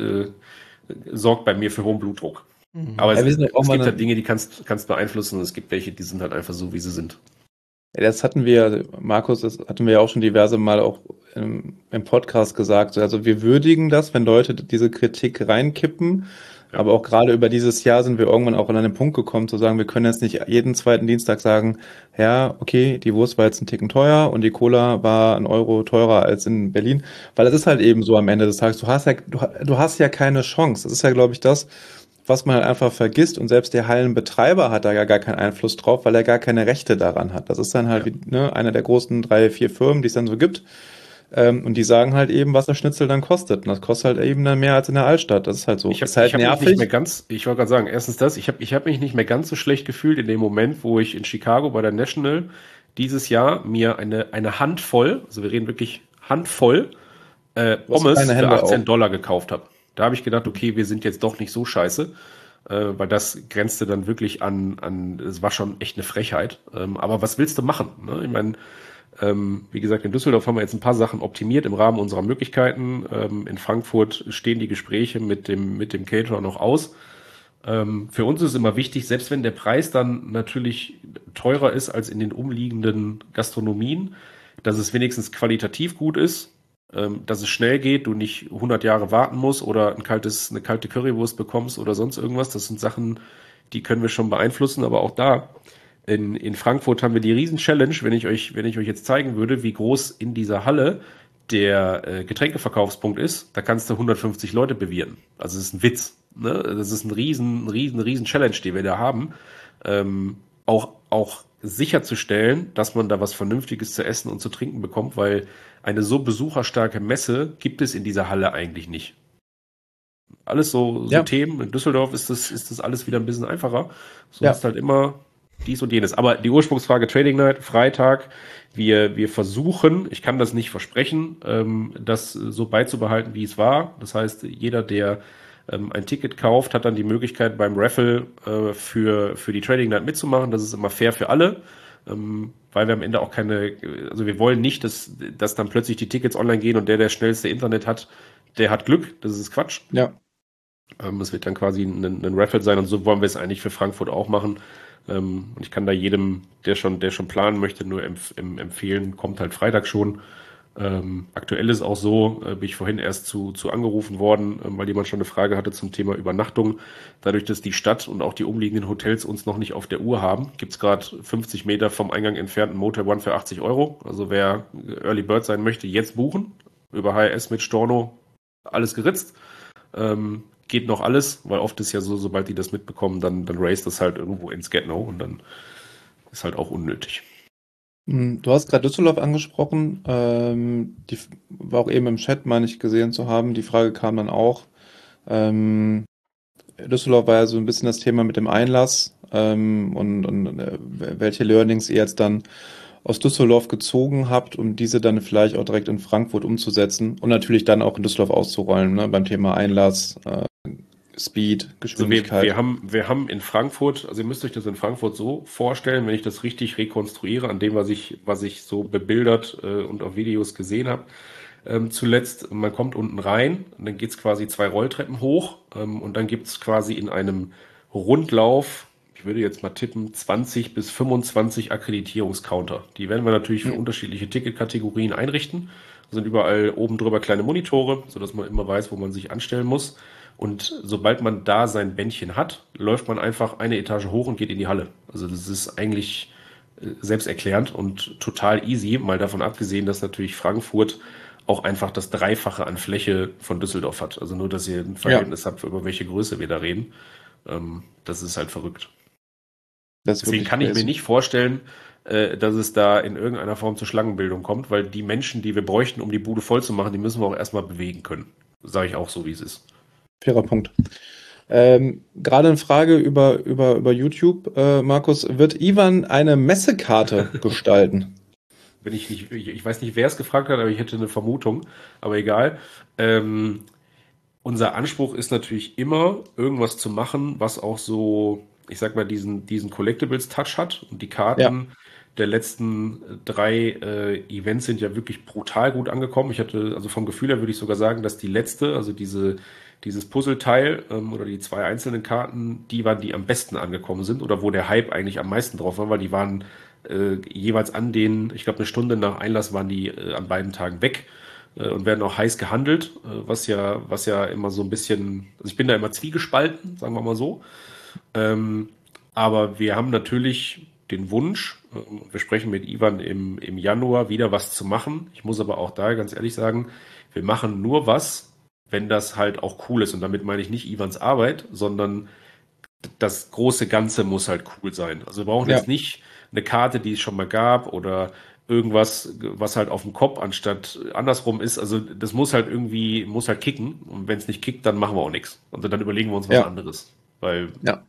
sorgt bei mir für hohen Blutdruck. Aber Ja, es wir gibt halt Dinge, die kannst beeinflussen, und es gibt welche, die sind halt einfach so, wie sie sind. Ja, das hatten wir, Markus, das hatten wir ja auch schon diverse Mal auch im Podcast gesagt. Also wir würdigen das, wenn Leute diese Kritik reinkippen. Ja. Aber auch gerade über dieses Jahr sind wir irgendwann auch an einen Punkt gekommen, zu sagen, wir können jetzt nicht jeden zweiten Dienstag sagen, ja, okay, die Wurst war jetzt ein Ticken teuer und die Cola war 1 Euro teurer als in Berlin. Weil es ist halt eben so am Ende des Tages, du hast ja keine Chance. Das ist ja, glaube ich, das, was man halt einfach vergisst, und selbst der Hallenbetreiber hat da ja gar keinen Einfluss drauf, weil er gar keine Rechte daran hat. Das ist dann halt einer der großen 3, 4 Firmen, die es dann so gibt. Und die sagen halt eben, was der Schnitzel dann kostet. Und das kostet halt eben dann mehr als in der Altstadt. Das ist halt so. Ist halt nervig. Ich wollte gerade sagen, erstens das, ich hab mich nicht mehr ganz so schlecht gefühlt in dem Moment, wo ich in Chicago bei der National dieses Jahr mir eine Handvoll, also wir reden wirklich Handvoll, Pommes für $18 gekauft habe. Da habe ich gedacht, okay, wir sind jetzt doch nicht so scheiße, weil das grenzte dann wirklich an, es war schon echt eine Frechheit. Aber was willst du machen? Ne? Ich meine, wie gesagt, in Düsseldorf haben wir jetzt ein paar Sachen optimiert im Rahmen unserer Möglichkeiten. In Frankfurt stehen die Gespräche mit dem Caterer noch aus. Für uns ist es immer wichtig, selbst wenn der Preis dann natürlich teurer ist als in den umliegenden Gastronomien, dass es wenigstens qualitativ gut ist, dass es schnell geht, du nicht 100 Jahre warten musst oder eine kalte Currywurst bekommst oder sonst irgendwas. Das sind Sachen, die können wir schon beeinflussen, aber auch da in Frankfurt haben wir die Riesen-Challenge, wenn ich euch jetzt zeigen würde, wie groß in dieser Halle der Getränkeverkaufspunkt ist, da kannst du 150 Leute bewirten. Also das ist ein Witz. Ne? Das ist ein riesen Challenge, die wir da haben. Auch sicherzustellen, dass man da was Vernünftiges zu essen und zu trinken bekommt, weil eine so besucherstarke Messe gibt es in dieser Halle eigentlich nicht. Alles so Themen. In Düsseldorf ist das alles wieder ein bisschen einfacher. So ist halt immer dies und jenes. Aber die Ursprungsfrage Trading Night, Freitag, wir versuchen, ich kann das nicht versprechen, das so beizubehalten, wie es war. Das heißt, jeder, der ein Ticket kauft, hat dann die Möglichkeit beim Raffle für die Trading Night mitzumachen. Das ist immer fair für alle, weil wir am Ende auch also wir wollen nicht, dass dann plötzlich die Tickets online gehen und der schnellste Internet hat, der hat Glück. Das ist Quatsch. Ja. Es wird dann quasi ein Raffle sein, und so wollen wir es eigentlich für Frankfurt auch machen. Und ich kann da jedem, der schon planen möchte, nur empfehlen, kommt halt Freitag schon. Aktuell ist auch so, bin ich vorhin erst zu angerufen worden, weil jemand schon eine Frage hatte zum Thema Übernachtung. Dadurch, dass die Stadt und auch die umliegenden Hotels uns noch nicht auf der Uhr haben, gibt's gerade 50 Meter vom Eingang entfernt ein Motel One für 80 Euro. Also wer Early Bird sein möchte, jetzt buchen. Über HRS mit Storno, alles geritzt. Geht noch alles, weil oft ist ja so, sobald die das mitbekommen, dann race das halt irgendwo ins Get-No und dann ist halt auch unnötig. Du hast gerade Düsseldorf angesprochen, die war auch eben im Chat, meine ich, gesehen zu haben. Die Frage kam dann auch. Düsseldorf war ja so ein bisschen das Thema mit dem Einlass und welche Learnings ihr jetzt dann aus Düsseldorf gezogen habt, um diese dann vielleicht auch direkt in Frankfurt umzusetzen und natürlich dann auch in Düsseldorf auszurollen, ne, beim Thema Einlass, Speed, Geschwindigkeit. Also wir haben in Frankfurt, also ihr müsst euch das in Frankfurt so vorstellen, wenn ich das richtig rekonstruiere, an dem, was ich so bebildert und auf Videos gesehen habe. Zuletzt, man kommt unten rein, und dann geht's quasi 2 Rolltreppen hoch und dann gibt's quasi in einem Rundlauf, ich würde jetzt mal tippen, 20 bis 25 Akkreditierungscounter. Die werden wir natürlich für unterschiedliche Ticketkategorien einrichten. Da sind überall oben drüber kleine Monitore, sodass man immer weiß, wo man sich anstellen muss. Und sobald man da sein Bändchen hat, läuft man einfach eine Etage hoch und geht in die Halle. Also das ist eigentlich selbsterklärend und total easy, mal davon abgesehen, dass natürlich Frankfurt auch einfach das Dreifache an Fläche von Düsseldorf hat. Also nur, dass ihr ein Verhältnis habt, über welche Größe wir da reden. Das ist halt verrückt. Deswegen kann ich mir nicht vorstellen, dass es da in irgendeiner Form zur Schlangenbildung kommt, weil die Menschen, die wir bräuchten, um die Bude voll zu machen, die müssen wir auch erstmal bewegen können. Sage ich auch so, wie es ist. Fairer Punkt. Gerade eine Frage über YouTube, Markus. Wird Ivan eine Messekarte gestalten? Ich weiß nicht, wer es gefragt hat, aber ich hätte eine Vermutung. Aber egal. Unser Anspruch ist natürlich immer, irgendwas zu machen, was auch so, ich sag mal, diesen Collectibles-Touch hat. Und die Karten der letzten 3 Events sind ja wirklich brutal gut angekommen. Ich hatte, also vom Gefühl her würde ich sogar sagen, dass die letzte, also dieses Puzzleteil oder die 2 einzelnen Karten, die waren, die am besten angekommen sind oder wo der Hype eigentlich am meisten drauf war, weil die waren jeweils an den, ich glaube 1 Stunde nach Einlass waren die an beiden Tagen weg und werden auch heiß gehandelt, was ja immer so ein bisschen, also ich bin da immer zwiegespalten, sagen wir mal so. Aber wir haben natürlich den Wunsch, wir sprechen mit Ivan im Januar wieder was zu machen. Ich muss aber auch da ganz ehrlich sagen, wir machen nur was, wenn das halt auch cool ist. Und damit meine ich nicht Ivans Arbeit, sondern das große Ganze muss halt cool sein. Also wir brauchen jetzt nicht eine Karte, die es schon mal gab oder irgendwas, was halt auf dem Kopf anstatt andersrum ist. Also das muss halt kicken. Und wenn es nicht kickt, dann machen wir auch nichts. Also dann überlegen wir uns was anderes. Weil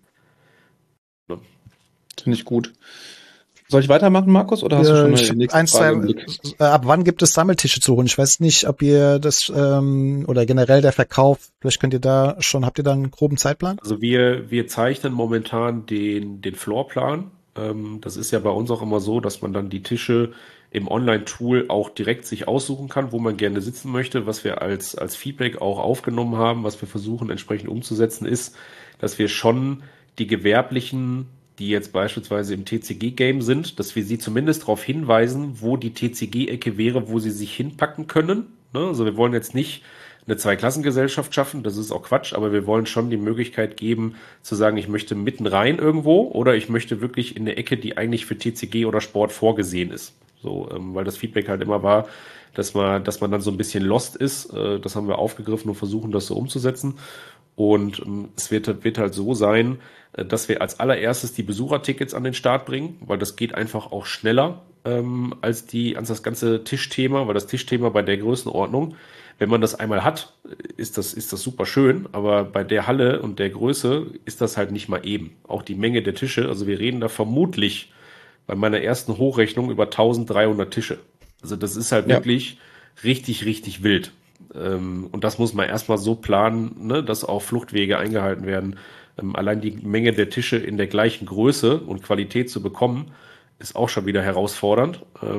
finde ich gut. Soll ich weitermachen, Markus, oder hast du schon eine nächste Frage im Blick? Ab wann gibt es Sammeltische zu holen? Ich weiß nicht, ob ihr das oder generell der Verkauf, vielleicht habt ihr da einen groben Zeitplan? Also wir zeichnen momentan den Floorplan. Das ist ja bei uns auch immer so, dass man dann die Tische im Online-Tool auch direkt sich aussuchen kann, wo man gerne sitzen möchte. Was wir als Feedback auch aufgenommen haben, was wir versuchen entsprechend umzusetzen, ist, dass wir schon die gewerblichen, die jetzt beispielsweise im TCG-Game sind, dass wir sie zumindest darauf hinweisen, wo die TCG-Ecke wäre, wo sie sich hinpacken können. Also wir wollen jetzt nicht eine Zweiklassengesellschaft schaffen, das ist auch Quatsch, aber wir wollen schon die Möglichkeit geben, zu sagen, ich möchte mitten rein irgendwo oder ich möchte wirklich in eine Ecke, die eigentlich für TCG oder Sport vorgesehen ist. So, weil das Feedback halt immer war, dass man dann so ein bisschen lost ist. Das haben wir aufgegriffen und versuchen, das so umzusetzen. Und es wird halt so sein, dass wir als allererstes die Besuchertickets an den Start bringen, weil das geht einfach auch schneller als das ganze Tischthema, weil das Tischthema bei der Größenordnung, wenn man das einmal hat, ist das super schön, aber bei der Halle und der Größe ist das halt nicht mal eben. Auch die Menge der Tische, also wir reden da vermutlich bei meiner ersten Hochrechnung über 1300 Tische. Also das ist halt wirklich richtig, richtig wild. Und das muss man erstmal so planen, ne, dass auch Fluchtwege eingehalten werden. Allein die Menge der Tische in der gleichen Größe und Qualität zu bekommen, ist auch schon wieder herausfordernd.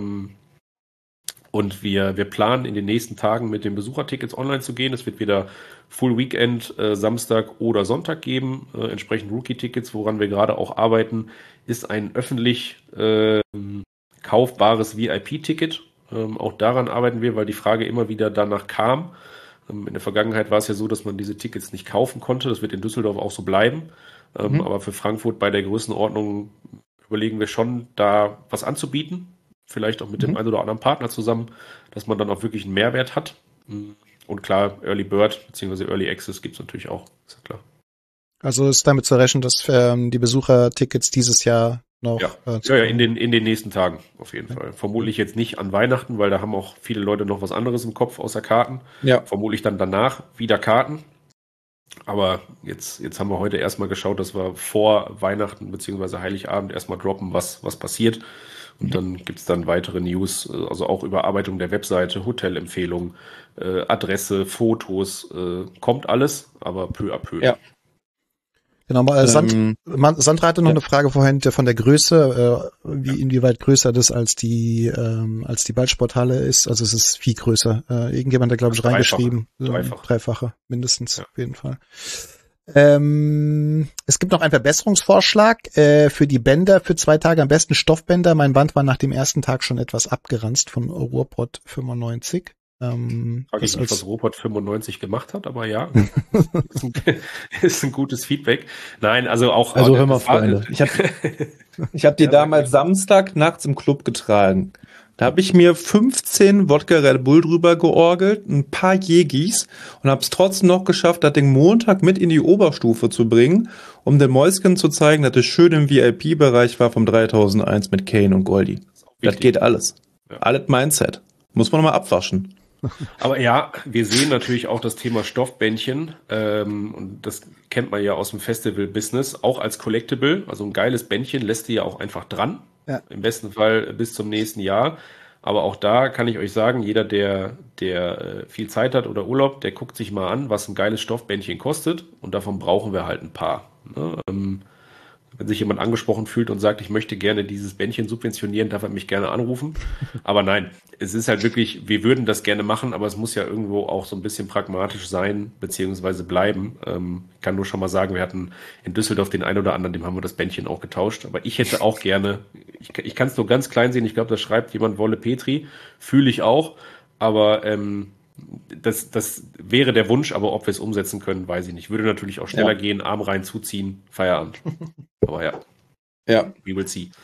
Und wir planen in den nächsten Tagen mit den Besuchertickets online zu gehen. Es wird wieder Full Weekend, Samstag oder Sonntag geben. Entsprechend Rookie-Tickets, woran wir gerade auch arbeiten, ist ein öffentlich kaufbares VIP-Ticket. Auch daran arbeiten wir, weil die Frage immer wieder danach kam. In der Vergangenheit war es ja so, dass man diese Tickets nicht kaufen konnte. Das wird in Düsseldorf auch so bleiben. Aber für Frankfurt bei der Größenordnung überlegen wir schon, da was anzubieten. Vielleicht auch mit dem einen oder anderen Partner zusammen, dass man dann auch wirklich einen Mehrwert hat. Und klar, Early Bird bzw. Early Access gibt es natürlich auch, ist ja klar. Also ist damit zu rechnen, dass die Besuchertickets dieses Jahr noch... in den nächsten Tagen auf jeden Fall. Vermutlich jetzt nicht an Weihnachten, weil da haben auch viele Leute noch was anderes im Kopf außer Karten. Ja. Vermutlich dann danach wieder Karten. Aber jetzt haben wir heute erstmal geschaut, dass wir vor Weihnachten bzw. Heiligabend erstmal droppen, was passiert. Und dann gibt's dann weitere News, also auch Überarbeitung der Webseite, Hotelempfehlungen, Adresse, Fotos, kommt alles, aber peu à peu. Ja. Genau, Sandra hatte noch eine Frage vorhin von der Größe, inwieweit größer das als die Ballsporthalle ist. Also es ist viel größer. Irgendjemand hat, glaube ich, reingeschrieben. Dreifache mindestens, auf jeden Fall. Es gibt noch einen Verbesserungsvorschlag für die Bänder für 2 Tage, am besten Stoffbänder. Mein Band war nach dem ersten Tag schon etwas abgeranzt von Ruhrpott 95. Frage ich nicht, was Ruhrpott 95 gemacht hat, aber ja, ist ein gutes Feedback. Nein, also auch... hör mal, Freunde, ich hab die damals Samstag nachts im Club getragen. Da habe ich mir 15 Wodka Red Bull drüber georgelt, ein paar Jägis und habe es trotzdem noch geschafft, das Ding Montag mit in die Oberstufe zu bringen, um den Mäuschen zu zeigen, dass es schön im VIP-Bereich war vom 3001 mit Kane und Goldie. Das geht alles. Ja. Alles Mindset. Muss man nochmal abwaschen. Aber ja, wir sehen natürlich auch das Thema Stoffbändchen und das kennt man ja aus dem Festival-Business, auch als Collectible. Also ein geiles Bändchen lässt du ja auch einfach dran. Ja. Im besten Fall bis zum nächsten Jahr. Aber auch da kann ich euch sagen, jeder, der viel Zeit hat oder Urlaub, der guckt sich mal an, was ein geiles Stoffbändchen kostet. Und davon brauchen wir halt ein paar. Ne? Wenn sich jemand angesprochen fühlt und sagt, ich möchte gerne dieses Bändchen subventionieren, darf er mich gerne anrufen. Aber nein, es ist halt wirklich, wir würden das gerne machen, aber es muss ja irgendwo auch so ein bisschen pragmatisch sein, beziehungsweise bleiben. Ich kann nur schon mal sagen, wir hatten in Düsseldorf den einen oder anderen, dem haben wir das Bändchen auch getauscht. Aber ich hätte auch gerne, ich kann es nur ganz klein sehen, ich glaube, da schreibt jemand Wolle Petri, fühle ich auch, aber das wäre der Wunsch, aber ob wir es umsetzen können, weiß ich nicht. Würde natürlich auch schneller gehen, Arm rein zuziehen, Feierabend. Aber ja, we will see.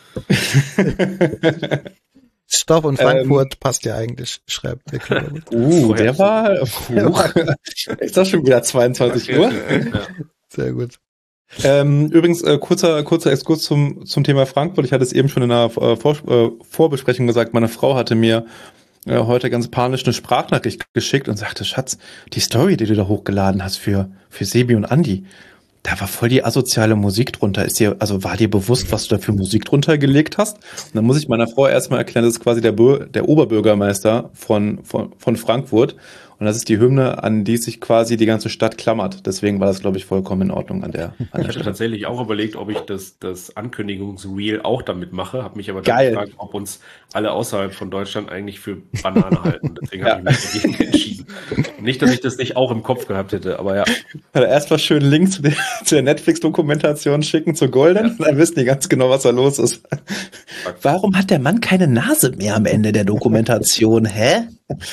Stopp und Frankfurt passt ja eigentlich, schreibt der Club. Der war ist das schon wieder 22 Uhr? Ja. Sehr gut. Übrigens, kurzer Exkurs zum Thema Frankfurt. Ich hatte es eben schon in einer Vorbesprechung gesagt, meine Frau hatte mir heute ganz panisch eine Sprachnachricht geschickt und sagte, Schatz, die Story, die du da hochgeladen hast für Sebi und Andi, da war voll die asoziale Musik drunter. War dir bewusst, was du da für Musik drunter gelegt hast? Und dann muss ich meiner Frau erstmal erklären, das ist quasi der Oberbürgermeister von Frankfurt. Und das ist die Hymne, an die sich quasi die ganze Stadt klammert. Deswegen war das, glaube ich, vollkommen in Ordnung an der Ich hatte tatsächlich auch überlegt, ob ich das Ankündigungsreel auch damit mache, habe mich aber dann gefragt, ob uns alle außerhalb von Deutschland eigentlich für Banane halten. Deswegen habe ich mich dagegen entschieden. Nicht, dass ich das nicht auch im Kopf gehabt hätte, aber ja. Also erst mal schön Link zu der Netflix-Dokumentation schicken zur Golden, dann wissen die ganz genau, was da los ist. Warum hat der Mann keine Nase mehr am Ende der Dokumentation? Hä?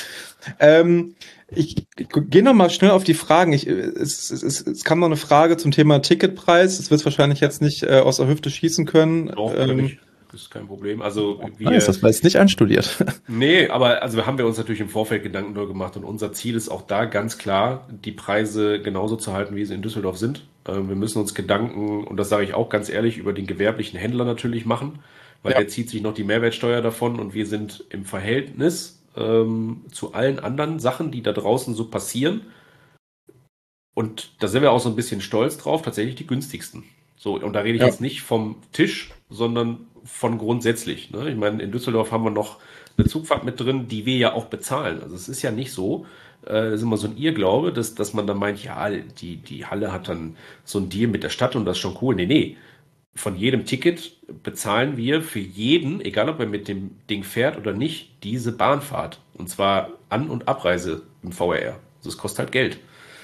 Ich gehe noch mal schnell auf die Fragen. Es kam noch eine Frage zum Thema Ticketpreis. Das wird wahrscheinlich jetzt nicht aus der Hüfte schießen können. Doch, das ist kein Problem. Also das war jetzt nicht einstudiert. Nee, aber also haben wir uns natürlich im Vorfeld Gedanken darüber gemacht und unser Ziel ist auch da ganz klar, die Preise genauso zu halten, wie sie in Düsseldorf sind. Wir müssen uns Gedanken, und das sage ich auch ganz ehrlich, über den gewerblichen Händler natürlich machen, weil der zieht sich noch die Mehrwertsteuer davon und wir sind im Verhältnis zu allen anderen Sachen, die da draußen so passieren. Und da sind wir auch so ein bisschen stolz drauf, tatsächlich die günstigsten. So, und da rede ich jetzt nicht vom Tisch, sondern von grundsätzlich. Ne? Ich meine, in Düsseldorf haben wir noch eine Zugfahrt mit drin, die wir ja auch bezahlen. Also es ist ja nicht so, das ist immer so ein Irrglaube, dass man dann meint, ja, die Halle hat dann so ein Deal mit der Stadt und das ist schon cool. Nee. Von jedem Ticket bezahlen wir für jeden, egal ob er mit dem Ding fährt oder nicht, diese Bahnfahrt. Und zwar An- und Abreise im VRR. Also es kostet halt Geld.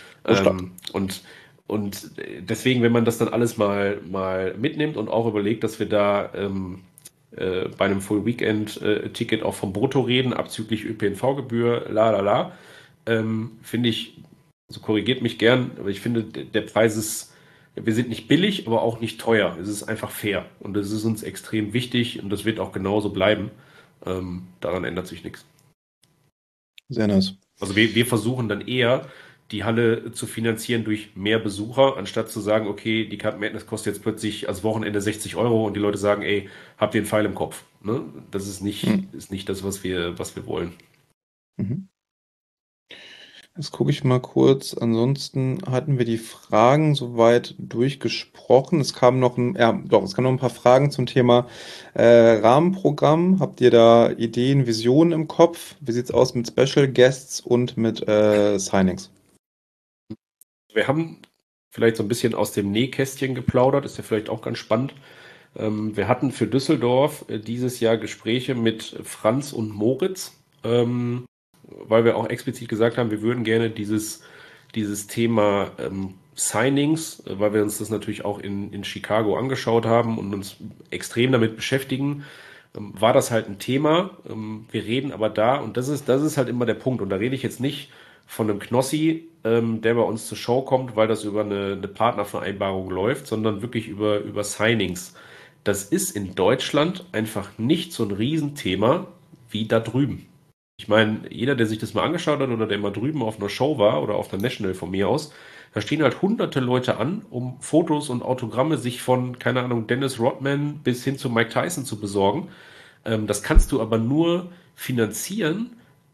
Und deswegen, wenn man das dann alles mal mitnimmt und auch überlegt, dass wir da bei einem Full-Weekend-Ticket auch vom Brutto reden, abzüglich ÖPNV-Gebühr, finde ich, also korrigiert mich gern, aber ich finde, der Preis ist, wir sind nicht billig, aber auch nicht teuer. Es ist einfach fair. Und das ist uns extrem wichtig und das wird auch genauso bleiben. Daran ändert sich nichts. Sehr nice. Also wir versuchen dann eher, die Halle zu finanzieren durch mehr Besucher, anstatt zu sagen, okay, die Card Madness kostet jetzt plötzlich als Wochenende 60 € und die Leute sagen, ey, habt ihr einen Pfeil im Kopf? Ne? Das ist nicht das, was wir wollen. Mhm. Jetzt gucke ich mal kurz. Ansonsten hatten wir die Fragen soweit durchgesprochen. Es kamen noch ein paar Fragen zum Thema Rahmenprogramm. Habt ihr da Ideen, Visionen im Kopf? Wie sieht's aus mit Special Guests und mit Signings? Wir haben vielleicht so ein bisschen aus dem Nähkästchen geplaudert, ist ja vielleicht auch ganz spannend. Wir hatten für Düsseldorf dieses Jahr Gespräche mit Franz und Moritz, weil wir auch explizit gesagt haben, wir würden gerne dieses Thema Signings, weil wir uns das natürlich auch in Chicago angeschaut haben und uns extrem damit beschäftigen, war das halt ein Thema. Wir reden aber da, und das ist halt immer der Punkt, und da rede ich jetzt nicht von einem Knossi, der bei uns zur Show kommt, weil das über eine Partnervereinbarung läuft, sondern wirklich über Signings. Das ist in Deutschland einfach nicht so ein Riesenthema, wie da drüben. Ich meine, jeder, der sich das mal angeschaut hat oder der mal drüben auf einer Show war oder auf einer National von mir aus, da stehen halt hunderte Leute an, um Fotos und Autogramme sich von, keine Ahnung, Dennis Rodman bis hin zu Mike Tyson zu besorgen. Das kannst du aber nur finanzieren,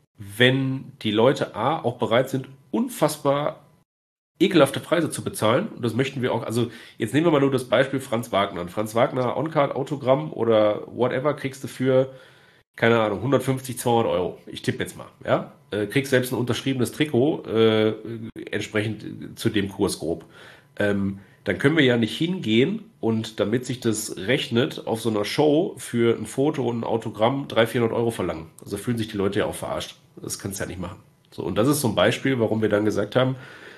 wenn die Leute auch bereit sind, unfassbar ekelhafte Preise zu bezahlen. Und das möchten wir auch. Also jetzt nehmen wir mal nur das Beispiel Franz Wagner. Franz Wagner On-Card Autogramm oder whatever kriegst du für, keine Ahnung, 150, 200 Euro. Ich tippe jetzt mal, ja. Kriegst selbst ein unterschriebenes Trikot, entsprechend zu dem Kurs grob. Dann können wir ja nicht hingehen und damit sich das rechnet, auf so einer Show für ein Foto und ein Autogramm 300, 400 Euro verlangen. Also fühlen sich die Leute ja auch verarscht. Das kannst du ja nicht machen. So, und das ist so ein Beispiel, warum wir dann gesagt haben,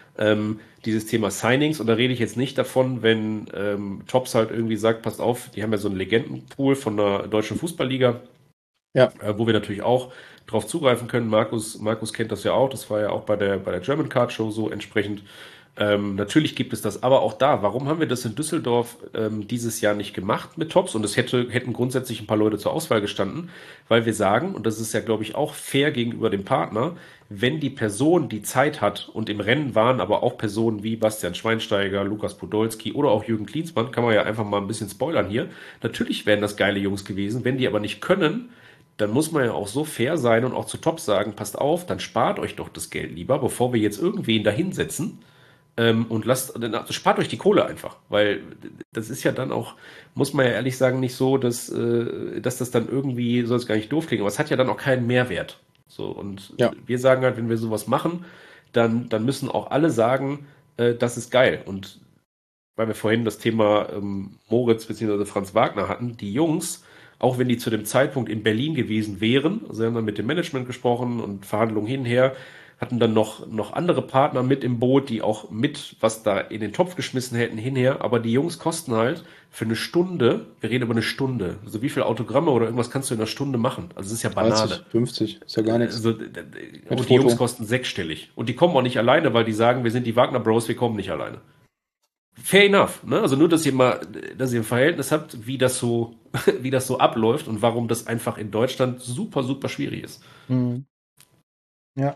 dieses Thema Signings, und da rede ich jetzt nicht davon, wenn Tops halt irgendwie sagt, passt auf, die haben ja so einen Legendenpool von der deutschen Fußballliga, wo wir natürlich auch drauf zugreifen können. Markus kennt das ja auch, das war ja auch bei der German Card Show so entsprechend. Natürlich gibt es das, aber auch da, warum haben wir das in Düsseldorf dieses Jahr nicht gemacht mit Tops? Und es hätten grundsätzlich ein paar Leute zur Auswahl gestanden, weil wir sagen, und das ist ja, glaube ich, auch fair gegenüber dem Partner, wenn die Person die Zeit hat, und im Rennen waren aber auch Personen wie Bastian Schweinsteiger, Lukas Podolski oder auch Jürgen Klinsmann, kann man ja einfach mal ein bisschen spoilern hier, natürlich wären das geile Jungs gewesen, wenn die aber nicht können, dann muss man ja auch so fair sein und auch zu Tops sagen, passt auf, dann spart euch doch das Geld lieber, bevor wir jetzt irgendwen da hinsetzen, und spart euch die Kohle einfach, weil das ist ja dann auch, muss man ja ehrlich sagen, nicht so, dass das dann irgendwie, soll es gar nicht doof klingen, aber es hat ja dann auch keinen Mehrwert. So, und wir sagen halt, wenn wir sowas machen, dann müssen auch alle sagen, das ist geil. Und weil wir vorhin das Thema Moritz bzw. Franz Wagner hatten, die Jungs, auch wenn die zu dem Zeitpunkt in Berlin gewesen wären, sie haben dann mit dem Management gesprochen und Verhandlungen hinher, hatten dann noch andere Partner mit im Boot, die auch mit was da in den Topf geschmissen hätten hinher, aber die Jungs kosten halt für eine Stunde, wir reden über eine Stunde, also wie viele Autogramme oder irgendwas kannst du in einer Stunde machen? Also es ist ja Banane. 30, 50, ist ja gar nichts. Also, und die Jungs kosten sechsstellig. Und die kommen auch nicht alleine, weil die sagen, wir sind die Wagner Bros, wir kommen nicht alleine. Fair enough, ne? Also nur, dass ihr ein Verhältnis habt, wie das so abläuft und warum das einfach in Deutschland super, super schwierig ist. Mhm. Ja.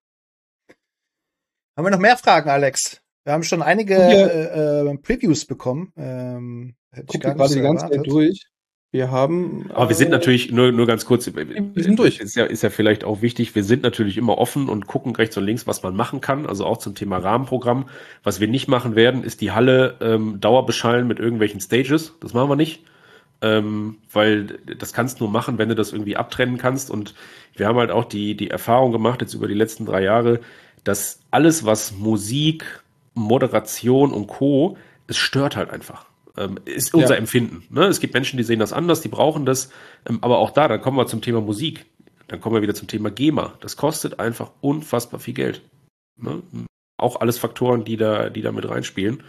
Haben wir noch mehr Fragen, Alex? Wir haben schon einige Previews bekommen. Ich gucke gerade die ganze Zeit durch. Wir haben. Aber wir sind natürlich, nur ganz kurz, wir sind durch. Ist ja vielleicht auch wichtig, wir sind natürlich immer offen und gucken rechts und links, was man machen kann. Also auch zum Thema Rahmenprogramm. Was wir nicht machen werden, ist die Halle dauerbeschallen mit irgendwelchen Stages. Das machen wir nicht. Weil das kannst du nur machen, wenn du das irgendwie abtrennen kannst. Und wir haben halt auch die Erfahrung gemacht, jetzt über die letzten 3 Jahre, dass alles, was Musik, Moderation und Co., es stört halt einfach. Ist unser Empfinden. Ne? Es gibt Menschen, die sehen das anders, die brauchen das. Aber auch da, dann kommen wir zum Thema Musik. Dann kommen wir wieder zum Thema GEMA. Das kostet einfach unfassbar viel Geld. Ne? Auch alles Faktoren, die da mit reinspielen.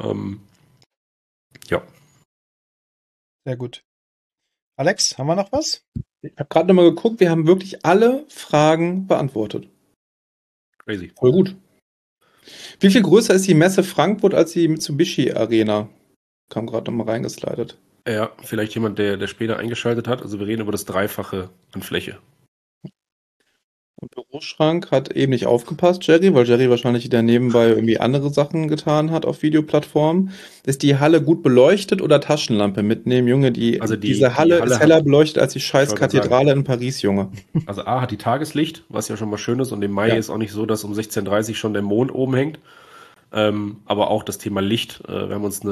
Ja. Sehr gut. Alex, haben wir noch was? Ich habe gerade nochmal geguckt, wir haben wirklich alle Fragen beantwortet. Crazy. Voll gut. Wie viel größer ist die Messe Frankfurt als die Mitsubishi Arena? Kam gerade nochmal reingeslidet. Ja, vielleicht jemand, der später eingeschaltet hat. Also wir reden über das Dreifache an Fläche. Und Büroschrank hat eben nicht aufgepasst, Jerry, weil Jerry wahrscheinlich wieder nebenbei irgendwie andere Sachen getan hat auf Videoplattformen. Ist die Halle gut beleuchtet oder Taschenlampe mitnehmen, Junge? Diese Halle ist heller beleuchtet als die scheiß Kathedrale in Paris, Junge. Also A hat die Tageslicht, was ja schon mal schön ist. Und im Mai ist auch nicht so, dass um 16:30 Uhr schon der Mond oben hängt. Aber auch das Thema Licht. Wir haben uns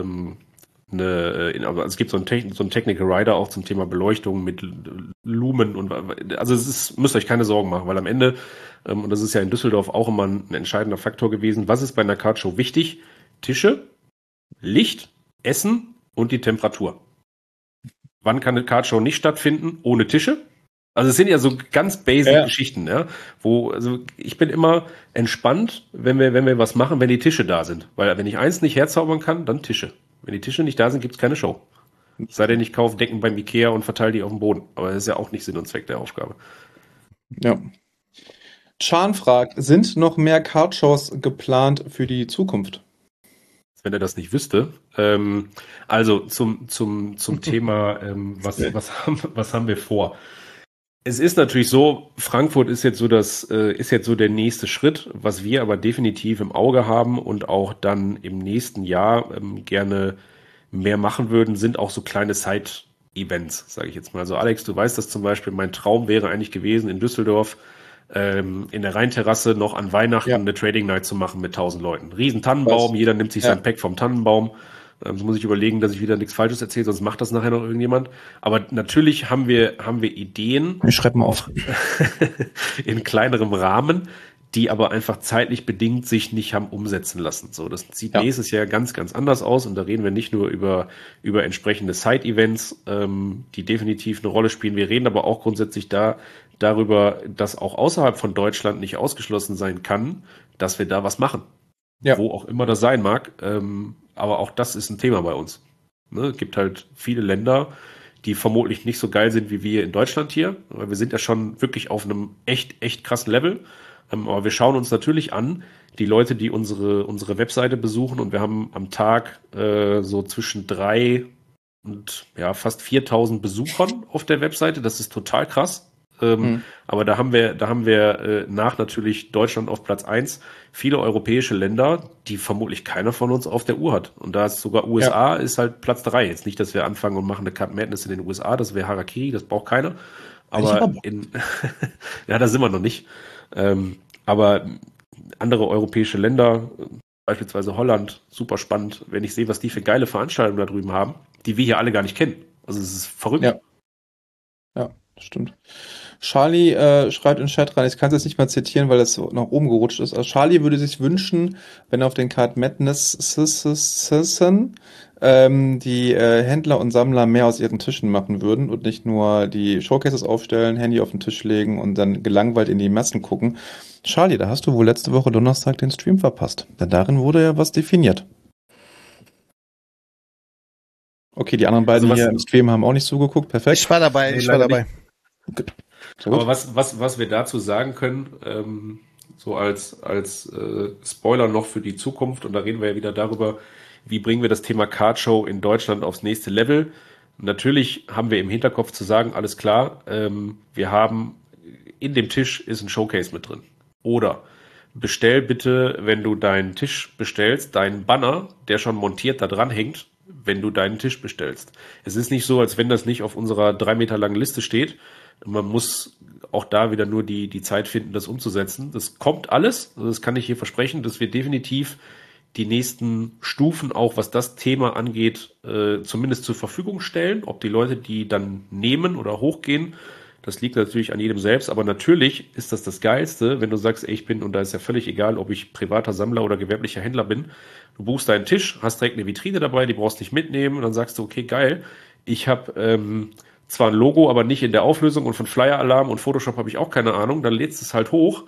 also es gibt so einen Technical Rider auch zum Thema Beleuchtung mit Lumen und also müsst euch keine Sorgen machen, weil am Ende, und das ist ja in Düsseldorf auch immer ein entscheidender Faktor gewesen, was ist bei einer Kartshow wichtig? Tische, Licht, Essen und die Temperatur. Wann kann eine Kartshow nicht stattfinden? Ohne Tische? Also es sind ja so ganz basic Geschichten, ja, also ich bin immer entspannt, wenn wir was machen, wenn die Tische da sind. Weil wenn ich eins nicht herzaubern kann, dann Tische. Wenn die Tische nicht da sind, gibt es keine Show. Sei denn, ich kaufe Decken beim Ikea und verteile die auf dem Boden. Aber das ist ja auch nicht Sinn und Zweck der Aufgabe. Ja. Chan fragt, sind noch mehr Kartshows geplant für die Zukunft? Wenn er das nicht wüsste. Also zum Thema, was haben wir vor? Es ist natürlich so, Frankfurt ist jetzt so der nächste Schritt, was wir aber definitiv im Auge haben und auch dann im nächsten Jahr gerne mehr machen würden, sind auch so kleine Side-Events, sage ich jetzt mal. Also Alex, du weißt das zum Beispiel, mein Traum wäre eigentlich gewesen, in Düsseldorf in der Rheinterrasse noch an Weihnachten eine Trading Night zu machen mit 1000 Leuten. Riesen Tannenbaum, jeder nimmt sich sein Pack vom Tannenbaum. So muss ich überlegen, dass ich wieder nichts Falsches erzähle, sonst macht das nachher noch irgendjemand. Aber natürlich haben wir Ideen. Ich schreibe mal auf. In kleinerem Rahmen, die aber einfach zeitlich bedingt sich nicht haben umsetzen lassen. So, das sieht nächstes Jahr ganz, ganz anders aus. Und da reden wir nicht nur über entsprechende Side-Events, die definitiv eine Rolle spielen. Wir reden aber auch grundsätzlich darüber, dass auch außerhalb von Deutschland nicht ausgeschlossen sein kann, dass wir da was machen. Ja. Wo auch immer das sein mag. Aber auch das ist ein Thema bei uns. Ne? Es gibt halt viele Länder, die vermutlich nicht so geil sind wie wir in Deutschland hier. Weil wir sind ja schon wirklich auf einem echt krassen Level. Aber wir schauen uns natürlich an, die Leute, die unsere Webseite besuchen, und wir haben am Tag so zwischen 3 und fast 4000 Besuchern auf der Webseite. Das ist total krass. Aber da haben wir nach natürlich Deutschland auf Platz 1 viele europäische Länder, die vermutlich keiner von uns auf der Uhr hat. Und da ist sogar USA ist halt Platz 3. Jetzt nicht, dass wir anfangen und machen eine Cut Madness in den USA, das wäre Harakiri, das braucht keiner. Aber da sind wir noch nicht. Aber andere europäische Länder, beispielsweise Holland, super spannend, wenn ich sehe, was die für geile Veranstaltungen da drüben haben, die wir hier alle gar nicht kennen. Also es ist verrückt. Ja, stimmt. Charlie schreibt in den Chat rein, ich kann es jetzt nicht mal zitieren, weil das so nach oben gerutscht ist. Also Charlie würde sich wünschen, wenn auf den Card Madness die Händler und Sammler mehr aus ihren Tischen machen würden und nicht nur die Showcases aufstellen, Handy auf den Tisch legen und dann gelangweilt in die Massen gucken. Charlie, da hast du wohl letzte Woche Donnerstag den Stream verpasst. Denn darin wurde ja was definiert. Okay, die anderen beiden hier im Stream haben auch nicht zugeguckt. Perfekt. Ich war dabei. Okay. Aber was wir dazu sagen können, so als Spoiler noch für die Zukunft, und da reden wir ja wieder darüber, wie bringen wir das Thema Cardshow in Deutschland aufs nächste Level. Natürlich haben wir im Hinterkopf zu sagen, alles klar, wir haben in dem Tisch ist ein Showcase mit drin. Oder bestell bitte, wenn du deinen Tisch bestellst, deinen Banner, der schon montiert da dran hängt, wenn du deinen Tisch bestellst. Es ist nicht so, als wenn das nicht auf unserer 3 Meter langen Liste steht. Man muss auch da wieder nur die Zeit finden, das umzusetzen. Das kommt alles, das kann ich hier versprechen, dass wir definitiv die nächsten Stufen, auch was das Thema angeht, zumindest zur Verfügung stellen. Ob die Leute die dann nehmen oder hochgehen, das liegt natürlich an jedem selbst. Aber natürlich ist das Geilste, wenn du sagst, ey, ich bin, und da ist ja völlig egal, ob ich privater Sammler oder gewerblicher Händler bin, du buchst deinen Tisch, hast direkt eine Vitrine dabei, die brauchst du nicht mitnehmen, und dann sagst du, okay, geil, ich habe zwar ein Logo, aber nicht in der Auflösung, und von Flyer-Alarm und Photoshop habe ich auch keine Ahnung, dann lädst du es halt hoch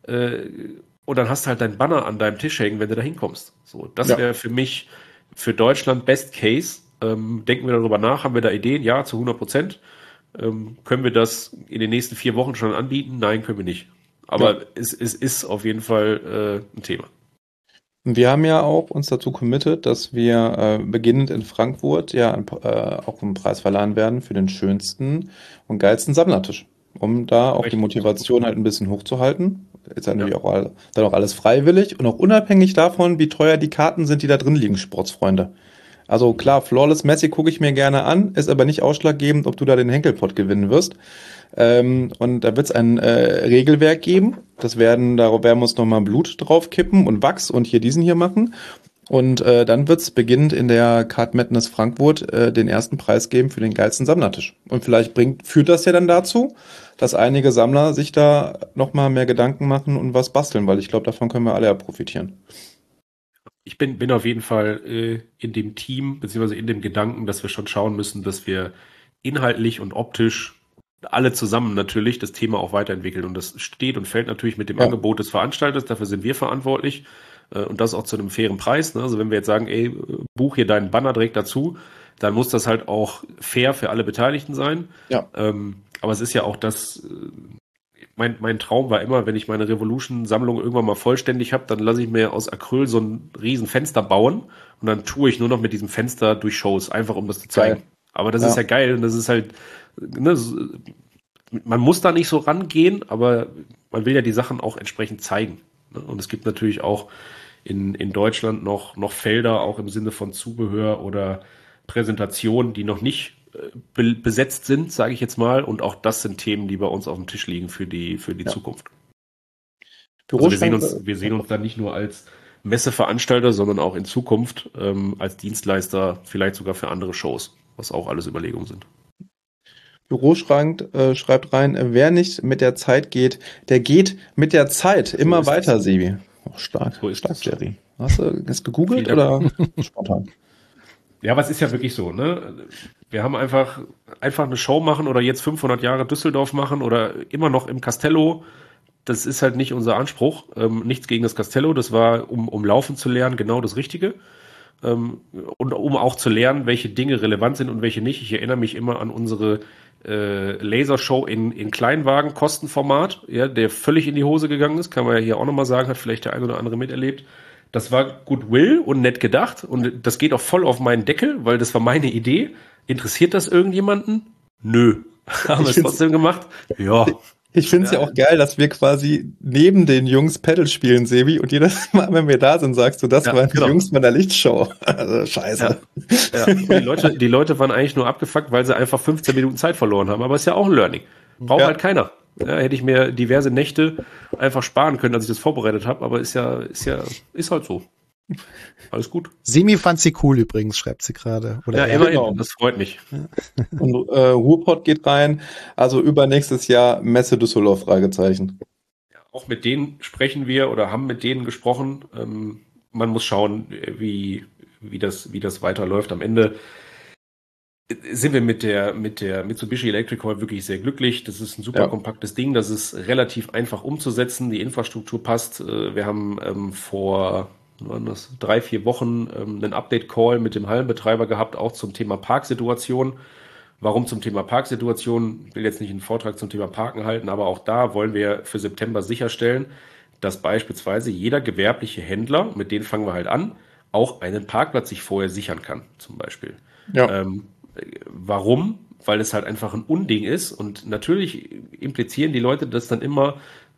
und dann hast du halt deinen Banner an deinem Tisch hängen, wenn du da hinkommst. So, das wäre für mich, für Deutschland Best Case. Denken wir darüber nach, haben wir da Ideen? Ja, zu 100%. Können wir das in den nächsten 4 Wochen schon anbieten? Nein, können wir nicht. Aber es ist auf jeden Fall ein Thema. Wir haben ja auch uns dazu committed, dass wir beginnend in Frankfurt auch einen Preis verleihen werden für den schönsten und geilsten Sammlertisch, um da auch die Motivation halt ein bisschen hochzuhalten. Ist ja natürlich dann auch alles freiwillig und auch unabhängig davon, wie teuer die Karten sind, die da drin liegen, Sportsfreunde. Also klar, Flawless Messi gucke ich mir gerne an, ist aber nicht ausschlaggebend, ob du da den Henkelpott gewinnen wirst. Und da wird es ein Regelwerk geben. Da werden wir uns nochmal Blut drauf kippen und Wachs und hier diesen hier machen. Und dann wird es beginnend in der Card Madness Frankfurt den ersten Preis geben für den geilsten Sammlertisch. Und vielleicht führt das ja dann dazu, dass einige Sammler sich da nochmal mehr Gedanken machen und was basteln, weil ich glaube, davon können wir alle ja profitieren. Ich bin auf jeden Fall in dem Team, beziehungsweise in dem Gedanken, dass wir schon schauen müssen, dass wir inhaltlich und optisch alle zusammen natürlich das Thema auch weiterentwickeln. Und das steht und fällt natürlich mit dem Angebot des Veranstalters. Dafür sind wir verantwortlich. Und das auch zu einem fairen Preis. Ne? Also wenn wir jetzt sagen, ey, buch hier deinen Banner direkt dazu, dann muss das halt auch fair für alle Beteiligten sein. Ja. Aber es ist ja auch das, mein Traum war immer, wenn ich meine Revolution-Sammlung irgendwann mal vollständig habe, dann lasse ich mir aus Acryl so ein riesen Fenster bauen und dann tue ich nur noch mit diesem Fenster durch Shows, einfach um das zu zeigen. Geil. Aber das ist ja geil und das ist halt, ne, man muss da nicht so rangehen, aber man will ja die Sachen auch entsprechend zeigen. Ne? Und es gibt natürlich auch in Deutschland noch Felder, auch im Sinne von Zubehör oder Präsentation, die noch nicht besetzt sind, sage ich jetzt mal. Und auch das sind Themen, die bei uns auf dem Tisch liegen für die Zukunft. Also wir sehen uns dann nicht nur als Messeveranstalter, sondern auch in Zukunft als Dienstleister, vielleicht sogar für andere Shows, was auch alles Überlegungen sind. Büroschrank schreibt rein, wer nicht mit der Zeit geht, der geht mit der Zeit immer weiter, Sebi. Oh, stark, stark, Jerry. Hast du das gegoogelt oder spontan? Ja, aber es ist ja wirklich so, ne? Wir haben einfach eine Show machen oder jetzt 500 Jahre Düsseldorf machen oder immer noch im Castello. Das ist halt nicht unser Anspruch. Nichts gegen das Castello. Das war, um laufen zu lernen, genau das Richtige. Und um auch zu lernen, welche Dinge relevant sind und welche nicht. Ich erinnere mich immer an unsere Lasershow in Kleinwagen, Kostenformat, ja, der völlig in die Hose gegangen ist. Kann man ja hier auch nochmal sagen, hat vielleicht der ein oder andere miterlebt. Das war Goodwill und nett gedacht. Und das geht auch voll auf meinen Deckel, weil das war meine Idee. Interessiert das irgendjemanden? Nö. Haben wir es trotzdem gemacht? Ja. Ich finde es ja auch geil, dass wir quasi neben den Jungs Paddle spielen, Sebi, und jedes Mal, wenn wir da sind, sagst du, das waren die Jungs von der Lichtshow. Also scheiße. Ja. Die Leute waren eigentlich nur abgefuckt, weil sie einfach 15 Minuten Zeit verloren haben. Aber ist ja auch ein Learning. Braucht halt keiner. Ja, hätte ich mir diverse Nächte einfach sparen können, als ich das vorbereitet habe, aber ist halt so. Alles gut. Semi fand sie cool übrigens, schreibt sie gerade. Ja, immerhin, das freut mich. Ja. Und Ruhrpott geht rein, also übernächstes Jahr Messe Düsseldorf, Fragezeichen. Ja, auch mit denen sprechen wir oder haben mit denen gesprochen. Man muss schauen, wie das weiterläuft. Am Ende sind wir mit der Mitsubishi Electric Hall wirklich sehr glücklich. Das ist ein super kompaktes Ding, das ist relativ einfach umzusetzen, die Infrastruktur passt. Wir haben vor 3-4 Wochen einen Update-Call mit dem Hallenbetreiber gehabt, auch zum Thema Parksituation. Warum zum Thema Parksituation? Ich will jetzt nicht einen Vortrag zum Thema Parken halten, aber auch da wollen wir für September sicherstellen, dass beispielsweise jeder gewerbliche Händler, mit denen fangen wir halt an, auch einen Parkplatz sich vorher sichern kann, zum Beispiel. Ja. Warum? Weil es halt einfach ein Unding ist und natürlich implizieren die Leute das dann immer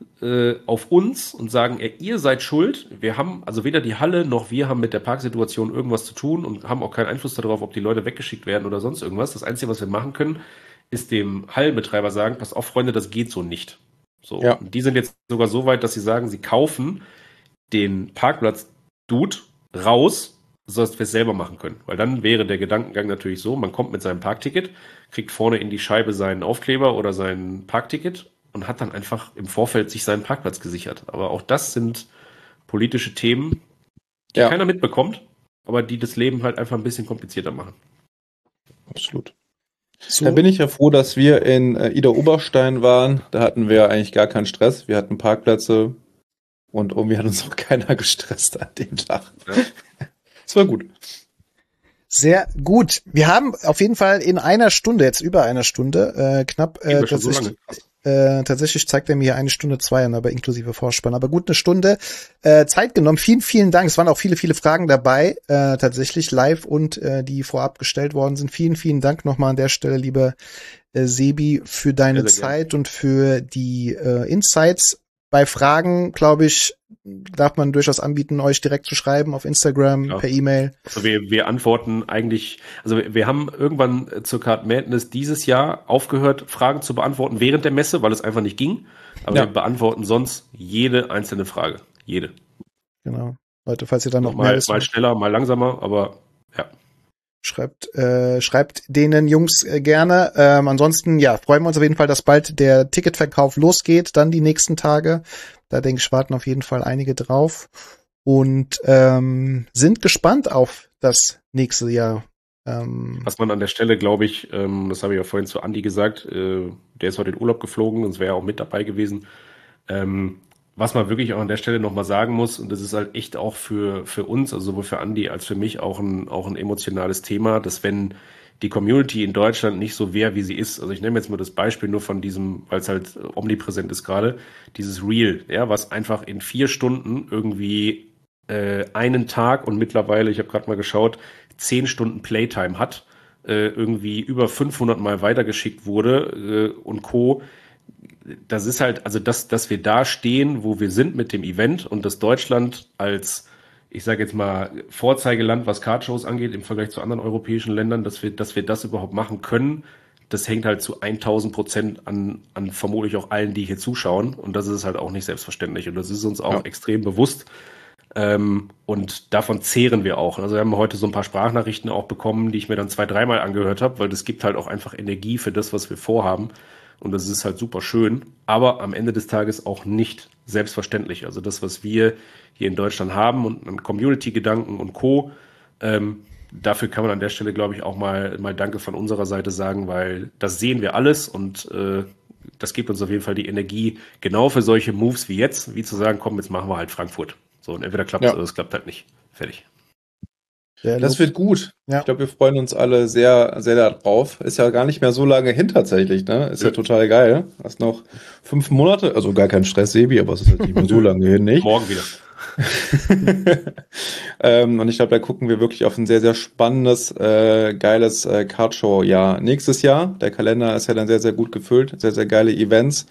auf uns und sagen, ihr seid schuld. Wir haben, also weder die Halle noch wir haben mit der Parksituation irgendwas zu tun und haben auch keinen Einfluss darauf, ob die Leute weggeschickt werden oder sonst irgendwas. Das Einzige, was wir machen können, ist dem Hallenbetreiber sagen, pass auf, Freunde, das geht so nicht. So. Ja. Und die sind jetzt sogar so weit, dass sie sagen, sie kaufen den Parkplatz-Dude raus, sodass wir es selber machen können. Weil dann wäre der Gedankengang natürlich so, man kommt mit seinem Parkticket, kriegt vorne in die Scheibe seinen Aufkleber oder sein Parkticket und hat dann einfach im Vorfeld sich seinen Parkplatz gesichert. Aber auch das sind politische Themen, die keiner mitbekommt, aber die das Leben halt einfach ein bisschen komplizierter machen. Absolut. So. Da bin ich ja froh, dass wir in Ida Oberstein waren. Da hatten wir eigentlich gar keinen Stress. Wir hatten Parkplätze und irgendwie hat uns auch keiner gestresst an dem Tag. Ja. Das war gut. Sehr gut. Wir haben auf jeden Fall in einer Stunde, jetzt über einer Stunde, knapp tatsächlich zeigt er mir 1 Stunde 2 an, aber inklusive Vorspann. Aber gut, 1 Stunde Zeit genommen. Vielen, vielen Dank. Es waren auch viele, viele Fragen dabei, tatsächlich live und die vorab gestellt worden sind. Vielen, vielen Dank nochmal an der Stelle, lieber Sebi, für deine Zeit und für die Insights. Bei Fragen, glaube ich, darf man durchaus anbieten, euch direkt zu schreiben auf Instagram, per E-Mail. Also wir antworten eigentlich, also wir haben irgendwann zur Card Madness dieses Jahr aufgehört, Fragen zu beantworten während der Messe, weil es einfach nicht ging. Aber wir beantworten sonst jede einzelne Frage. Jede. Genau. Leute, falls ihr dann noch mal schneller, mal langsamer, aber ja. Schreibt denen Jungs gerne. Ansonsten, freuen wir uns auf jeden Fall, dass bald der Ticketverkauf losgeht, dann die nächsten Tage. Da denke ich, warten auf jeden Fall einige drauf und sind gespannt auf das nächste Jahr. Was man an der Stelle, glaube ich, das habe ich ja vorhin zu Andi gesagt, der ist heute in Urlaub geflogen, sonst wäre er auch mit dabei gewesen. Was man wirklich auch an der Stelle nochmal sagen muss, und das ist halt echt auch für uns, also sowohl für Andi als für mich auch ein emotionales Thema, dass wenn die Community in Deutschland nicht so wäre, wie sie ist, also ich nehme jetzt mal das Beispiel nur von diesem, weil es halt omnipräsent ist gerade, dieses Reel, was einfach in 4 Stunden irgendwie einen Tag und mittlerweile, ich habe gerade mal geschaut, 10 Stunden Playtime hat, irgendwie über 500 Mal weitergeschickt wurde und Co., das ist halt, also dass wir da stehen, wo wir sind mit dem Event und dass Deutschland als, ich sage jetzt mal, Vorzeigeland, was Kartshows angeht, im Vergleich zu anderen europäischen Ländern, dass wir das überhaupt machen können, das hängt halt zu 1000% an vermutlich auch allen, die hier zuschauen. Und das ist halt auch nicht selbstverständlich. Und das ist uns auch extrem bewusst. Und davon zehren wir auch. Also wir haben heute so ein paar Sprachnachrichten auch bekommen, die ich mir dann 2-3 Mal angehört habe, weil das gibt halt auch einfach Energie für das, was wir vorhaben. Und das ist halt super schön, aber am Ende des Tages auch nicht selbstverständlich. Also das, was wir hier in Deutschland haben und an Community-Gedanken und Co., dafür kann man an der Stelle, glaube ich, auch mal Danke von unserer Seite sagen, weil das sehen wir alles und das gibt uns auf jeden Fall die Energie, genau für solche Moves wie jetzt, wie zu sagen, komm, jetzt machen wir halt Frankfurt. So, und entweder klappt es oder es klappt halt nicht. Fertig. Das wird gut. Ja. Ich glaube, wir freuen uns alle sehr, sehr darauf. Ist ja gar nicht mehr so lange hin tatsächlich, ne? Ist ja total geil. Hast noch 5 Monate, also gar kein Stress, Sebi, aber es ist halt nicht mehr so lange hin, nicht? Morgen wieder. Und ich glaube, da gucken wir wirklich auf ein sehr, sehr spannendes, geiles Kartshow-Jahr nächstes Jahr. Der Kalender ist ja dann sehr, sehr gut gefüllt. Sehr, sehr geile Events.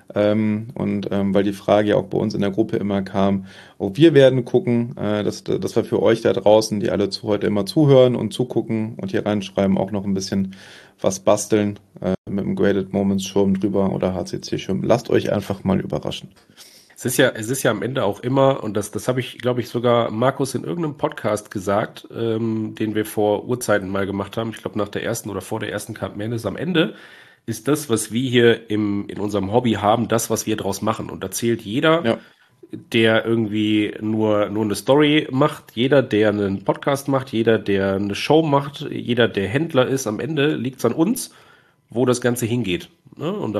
Weil die Frage ja auch bei uns in der Gruppe immer kam, auch wir werden gucken, dass wir für euch da draußen, die alle heute immer zuhören und zugucken und hier reinschreiben, auch noch ein bisschen was basteln mit dem Graded Moments Schirm drüber oder HCC Schirm. Lasst euch einfach mal überraschen. Es ist ja am Ende auch immer, und das habe ich, glaube ich, sogar Markus in irgendeinem Podcast gesagt, den wir vor Urzeiten mal gemacht haben, ich glaube nach der ersten oder vor der ersten Cup Madness, am Ende ist das, was wir hier in unserem Hobby haben, das, was wir draus machen. Und da zählt jeder, der irgendwie nur eine Story macht, jeder, der einen Podcast macht, jeder, der eine Show macht, jeder, der Händler ist. Am Ende liegt es an uns, wo das Ganze hingeht. Ne? Und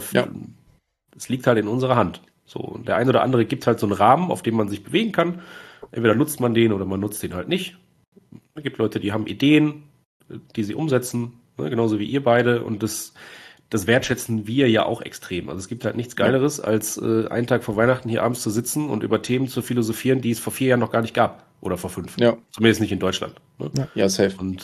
es liegt halt in unserer Hand. So, und der eine oder andere gibt halt so einen Rahmen, auf dem man sich bewegen kann. Entweder nutzt man den oder man nutzt den halt nicht. Es gibt Leute, die haben Ideen, die sie umsetzen, ne? Genauso wie ihr beide. Und das wertschätzen wir ja auch extrem. Also es gibt halt nichts Geileres, als einen Tag vor Weihnachten hier abends zu sitzen und über Themen zu philosophieren, die es vor 4 Jahren noch gar nicht gab. Oder vor 5. Ja. Zumindest nicht in Deutschland. Ne? Ja, safe. Und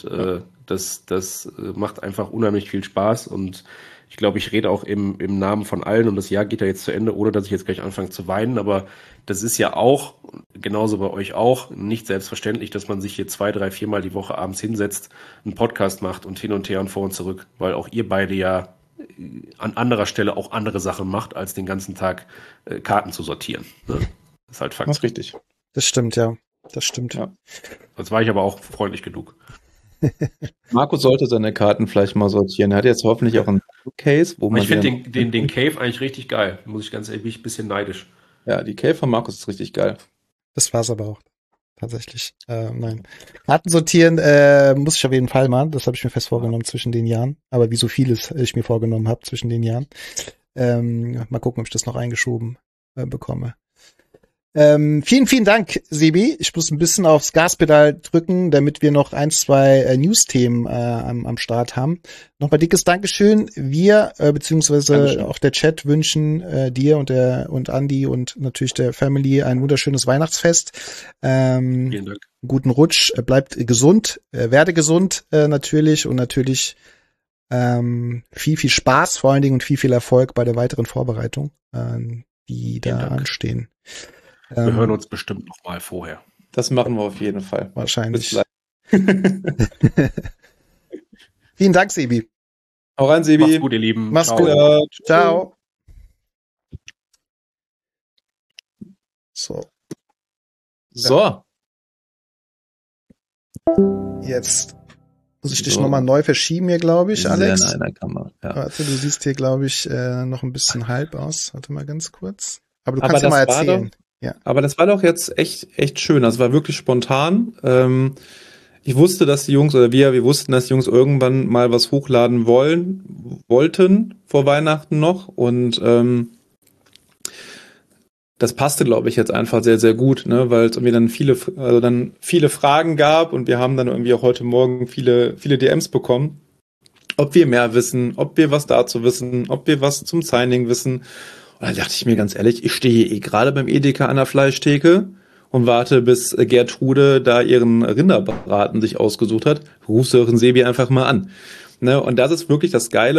das macht einfach unheimlich viel Spaß. Und ich glaube, ich rede auch im Namen von allen. Und das Jahr geht ja jetzt zu Ende, ohne dass ich jetzt gleich anfange zu weinen. Aber das ist ja auch, genauso bei euch auch, nicht selbstverständlich, dass man sich hier 2, 3, 4 Mal die Woche abends hinsetzt, einen Podcast macht und hin und her und vor und zurück. Weil auch ihr beide ja an anderer Stelle auch andere Sachen macht, als den ganzen Tag Karten zu sortieren. Ne? Das ist halt Fakt. Das ist richtig. Das stimmt, ja. Das stimmt. Ja. Jetzt war ich aber auch freundlich genug. Markus sollte seine Karten vielleicht mal sortieren. Er hat jetzt hoffentlich auch einen Case, wo man. Ich finde den Cave eigentlich richtig geil. Muss ich ganz ehrlich, bin ich ein bisschen neidisch. Ja, die Cave von Markus ist richtig geil. Das war's aber auch. Tatsächlich. Nein. Karten sortieren muss ich auf jeden Fall mal. Das habe ich mir fest vorgenommen zwischen den Jahren. Aber wie so vieles ich mir vorgenommen habe zwischen den Jahren. Mal gucken, ob ich das noch eingeschoben bekomme. Vielen, vielen Dank, Sebi. Ich muss ein bisschen aufs Gaspedal drücken, damit wir noch 1, 2 News-Themen am Start haben. Nochmal dickes Dankeschön. Wir, beziehungsweise Dankeschön. Auch der Chat wünschen dir und Andi und natürlich der Family ein wunderschönes Weihnachtsfest. Vielen Dank. Guten Rutsch. Bleibt gesund, werde gesund natürlich und natürlich viel, viel Spaß vor allen Dingen und viel, viel Erfolg bei der weiteren Vorbereitung, die da anstehen. Wir hören uns bestimmt noch mal vorher. Das machen wir auf jeden Fall. Wahrscheinlich. Vielen Dank, Sebi. Hau rein, Sebi. Macht's gut, ihr Lieben. Mach's gut. Ciao. So. Jetzt muss ich dich nochmal neu verschieben hier, glaube ich, Alex. In einer Kamera. Ja. Warte, du siehst hier, glaube ich, noch ein bisschen halb aus. Warte mal ganz kurz. Aber du kannst ja mal erzählen. Ja. Aber das war doch jetzt echt schön. Das war wirklich spontan. Ich wusste, dass die Jungs, oder wir wussten, dass die Jungs irgendwann mal was hochladen wollten vor Weihnachten noch. Und das passte, glaube ich, jetzt einfach sehr, sehr gut, ne? Weil es irgendwie dann viele Fragen gab und wir haben dann irgendwie auch heute Morgen viele DMs bekommen, ob wir mehr wissen, ob wir was dazu wissen, ob wir was zum Signing wissen. Und dann dachte ich mir ganz ehrlich, ich stehe gerade beim Edeka an der Fleischtheke und warte, bis Gertrude da ihren Rinderbraten sich ausgesucht hat. Rufst du euren Sebi einfach mal an. Ne? Und das ist wirklich das Geile.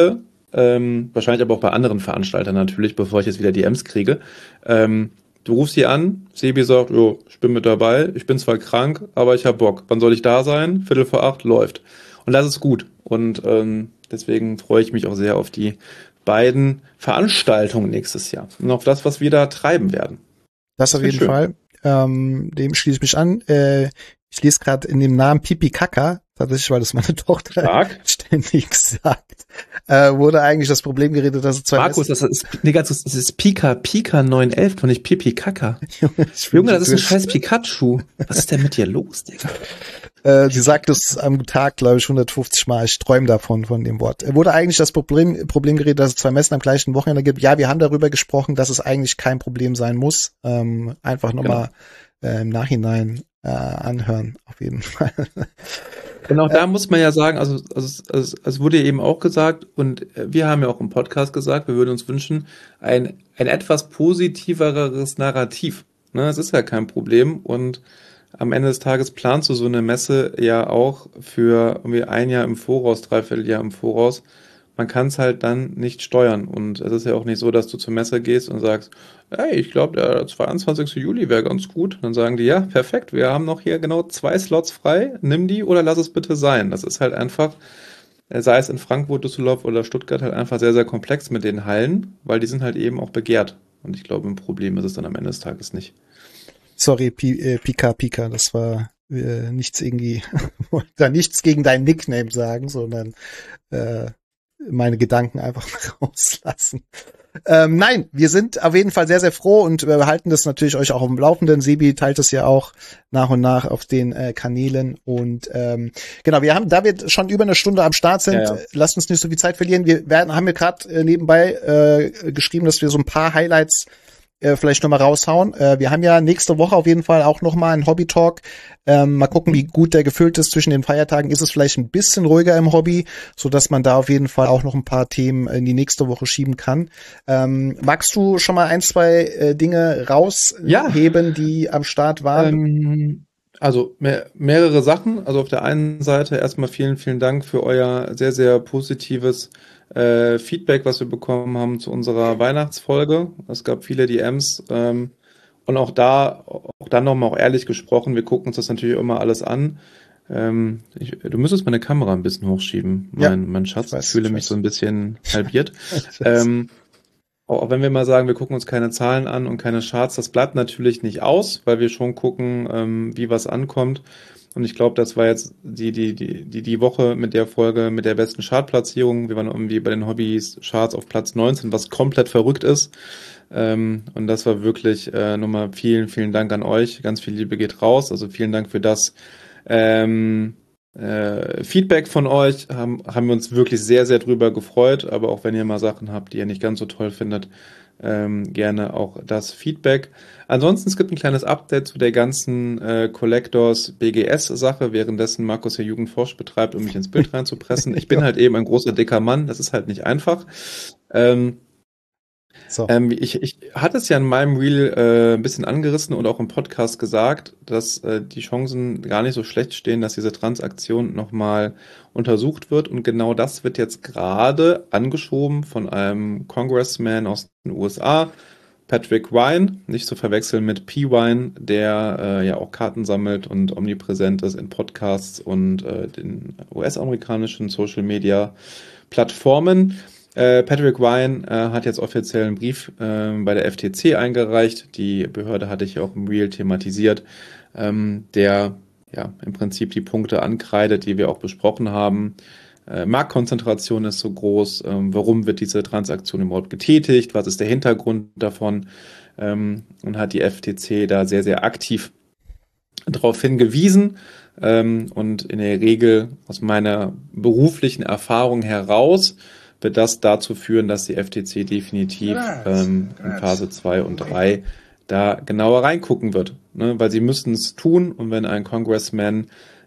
wahrscheinlich aber auch bei anderen Veranstaltern natürlich, bevor ich jetzt wieder DMs kriege. Du rufst sie an, Sebi sagt, jo, ich bin mit dabei, ich bin zwar krank, aber ich habe Bock. Wann soll ich da sein? 7:45, läuft. Und das ist gut. Und deswegen freue ich mich auch sehr auf die beiden Veranstaltungen nächstes Jahr. Und auf das, was wir da treiben werden. Das auf jeden Fall. Dem schließe ich mich an. Ich lese gerade in dem Namen Pipi Kaka, tatsächlich, weil das meine Tochter ständig sagt, wurde eigentlich das Problem geredet, dass es zwei Markus, das ist Pika 911 und nicht Pipi Kaka. Junge, das ist ein scheiß Pikachu. Was ist denn mit dir los, Digga? Sie sagt es am Tag, glaube ich, 150 Mal. Ich träume davon, von dem Wort. Wurde eigentlich das Problem geredet, dass es zwei Messen am gleichen Wochenende gibt? Ja, wir haben darüber gesprochen, dass es eigentlich kein Problem sein muss. Einfach nochmal im Nachhinein anhören, auf jeden Fall. Und auch da muss man ja sagen, also es wurde eben auch gesagt, und wir haben ja auch im Podcast gesagt, wir würden uns wünschen, ein etwas positiveres Narrativ. Ne, es ist ja kein Problem, und am Ende des Tages planst du so eine Messe ja auch für irgendwie ein Jahr im Voraus, Dreivierteljahr im Voraus. Man kann es halt dann nicht steuern, und es ist ja auch nicht so, dass du zur Messe gehst und sagst, hey, ich glaube, der 22. Juli wäre ganz gut. Dann sagen die, ja, perfekt, wir haben noch hier genau 2 Slots frei, nimm die oder lass es bitte sein. Das ist halt einfach, sei es in Frankfurt, Düsseldorf oder Stuttgart, halt einfach sehr, sehr komplex mit den Hallen, weil die sind halt eben auch begehrt. Und ich glaube, ein Problem ist es dann am Ende des Tages nicht. Sorry, Pika, das war nichts irgendwie, wollte da nichts gegen deinen Nickname sagen, sondern meine Gedanken einfach rauslassen. Nein, wir sind auf jeden Fall sehr, sehr froh, und wir halten das natürlich euch auch auf dem Laufenden. Sebi teilt es ja auch nach und nach auf den Kanälen, und genau, wir haben, da wir schon über eine Stunde am Start sind, lasst uns nicht so viel Zeit verlieren. Haben wir gerade nebenbei geschrieben, dass wir so ein paar Highlights vielleicht nochmal raushauen. Wir haben ja nächste Woche auf jeden Fall auch nochmal einen Hobby-Talk. Mal gucken, wie gut der gefüllt ist. Zwischen den Feiertagen ist es vielleicht ein bisschen ruhiger im Hobby, so dass man da auf jeden Fall auch noch ein paar Themen in die nächste Woche schieben kann. Magst du schon mal 2 Dinge rausheben, die am Start waren? Also mehrere Sachen. Also auf der einen Seite erstmal vielen Dank für euer sehr, sehr positives Feedback, was wir bekommen haben zu unserer Weihnachtsfolge. Es gab viele DMs, und auch dann nochmal auch ehrlich gesprochen, wir gucken uns das natürlich immer alles an. Du müsstest meine Kamera ein bisschen hochschieben, mein Schatz. Ich fühle mich so ein bisschen halbiert. Auch wenn wir mal sagen, wir gucken uns keine Zahlen an und keine Charts, das bleibt natürlich nicht aus, weil wir schon gucken, wie was ankommt. Und ich glaube, das war jetzt die Woche mit der Folge mit der besten Chartplatzierung. Wir waren irgendwie bei den Hobbys-Charts auf Platz 19, was komplett verrückt ist. Und das war wirklich nochmal vielen Dank an euch. Ganz viel Liebe geht raus. Also vielen Dank für das Feedback von euch. Haben wir uns wirklich sehr, sehr drüber gefreut. Aber auch wenn ihr mal Sachen habt, die ihr nicht ganz so toll findet, gerne auch das Feedback. Ansonsten, es gibt ein kleines Update zu der ganzen Collectors BGS-Sache, währenddessen Markus hier Jugendforsch betreibt, um mich ins Bild reinzupressen. Ich bin halt eben ein großer, dicker Mann, das ist halt nicht einfach. Ich hatte es ja in meinem Reel ein bisschen angerissen und auch im Podcast gesagt, dass die Chancen gar nicht so schlecht stehen, dass diese Transaktion nochmal untersucht wird. Und genau das wird jetzt gerade angeschoben von einem Congressman aus den USA, Patrick Wine, nicht zu verwechseln mit P. Wine, der ja auch Karten sammelt und omnipräsent ist in Podcasts und den US-amerikanischen Social-Media-Plattformen. Patrick Wine hat jetzt offiziell einen Brief bei der FTC eingereicht. Die Behörde hatte ich ja auch im Reel thematisiert, der ja im Prinzip die Punkte ankreidet, die wir auch besprochen haben. Marktkonzentration ist so groß. Warum wird diese Transaktion überhaupt getätigt? Was ist der Hintergrund davon? Und hat die FTC da sehr, sehr aktiv darauf hingewiesen. Und in der Regel aus meiner beruflichen Erfahrung heraus wird das dazu führen, dass die FTC definitiv in Phase 2 und 3 da genauer reingucken wird. Ne? Weil sie müssen es tun, und wenn ein Congressman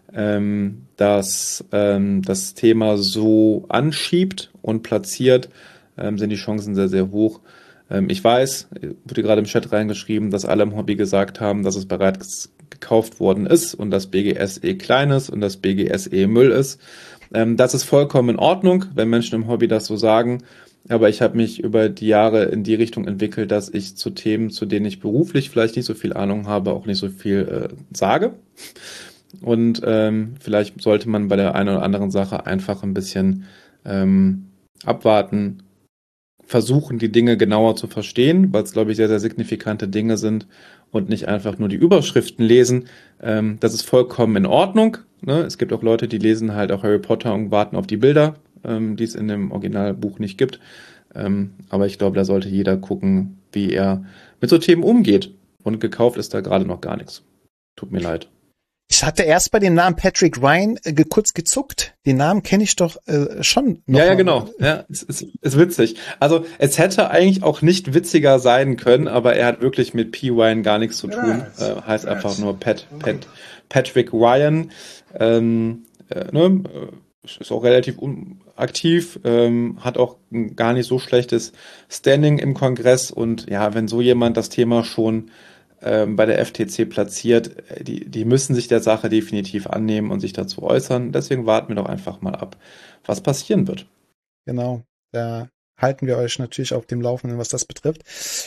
das Thema so anschiebt und platziert, sind die Chancen sehr, sehr hoch. Ich weiß, wurde gerade im Chat reingeschrieben, dass alle im Hobby gesagt haben, dass es bereits gekauft worden ist und das BGS klein ist und das BGS Müll ist. Das ist vollkommen in Ordnung, wenn Menschen im Hobby das so sagen. Aber ich habe mich über die Jahre in die Richtung entwickelt, dass ich zu Themen, zu denen ich beruflich vielleicht nicht so viel Ahnung habe, auch nicht so viel sage. Und vielleicht sollte man bei der einen oder anderen Sache einfach ein bisschen abwarten, versuchen, die Dinge genauer zu verstehen, weil es, glaube ich, sehr, sehr signifikante Dinge sind und nicht einfach nur die Überschriften lesen. Das ist vollkommen in Ordnung. Ne? Es gibt auch Leute, die lesen halt auch Harry Potter und warten auf die Bilder, die es in dem Originalbuch nicht gibt. Aber ich glaube, da sollte jeder gucken, wie er mit so Themen umgeht. Und gekauft ist da gerade noch gar nichts. Tut mir leid. Ich hatte erst bei dem Namen Patrick Ryan kurz gezuckt. Den Namen kenne ich doch schon noch. Ja, genau. Ja, es ist witzig. Also es hätte eigentlich auch nicht witziger sein können, aber er hat wirklich mit P. Ryan gar nichts zu tun. Heißt einfach nur Patrick Ryan. Ist auch relativ aktiv, hat auch ein gar nicht so schlechtes Standing im Kongress. Und ja, wenn so jemand das Thema schon bei der FTC platziert, die müssen sich der Sache definitiv annehmen und sich dazu äußern. Deswegen warten wir doch einfach mal ab, was passieren wird. Genau, da halten wir euch natürlich auf dem Laufenden, was das betrifft.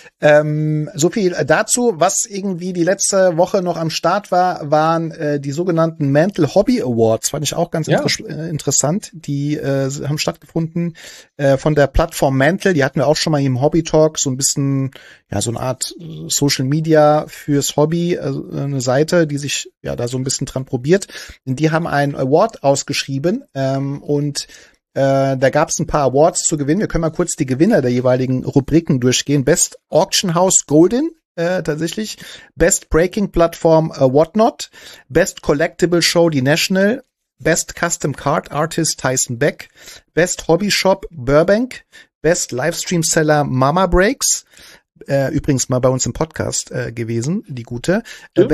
So viel dazu. Was irgendwie die letzte Woche noch am Start war, waren die sogenannten Mantle Hobby Awards. Fand ich auch ganz interessant. Die haben stattgefunden von der Plattform Mantle. Die hatten wir auch schon mal im Hobby Talk. So ein bisschen, ja, so eine Art Social Media fürs Hobby. Also eine Seite, die sich ja da so ein bisschen dran probiert. Und die haben einen Award ausgeschrieben und da gab es ein paar Awards zu gewinnen. Wir können mal kurz die Gewinner der jeweiligen Rubriken durchgehen. Best Auction House Golden, tatsächlich. Best Breaking Plattform Whatnot. Best Collectible Show die National. Best Custom Card Artist Tyson Beck. Best Hobby Shop Burbank. Best Livestream Seller Mama Breaks. Übrigens mal bei uns im Podcast gewesen, die gute.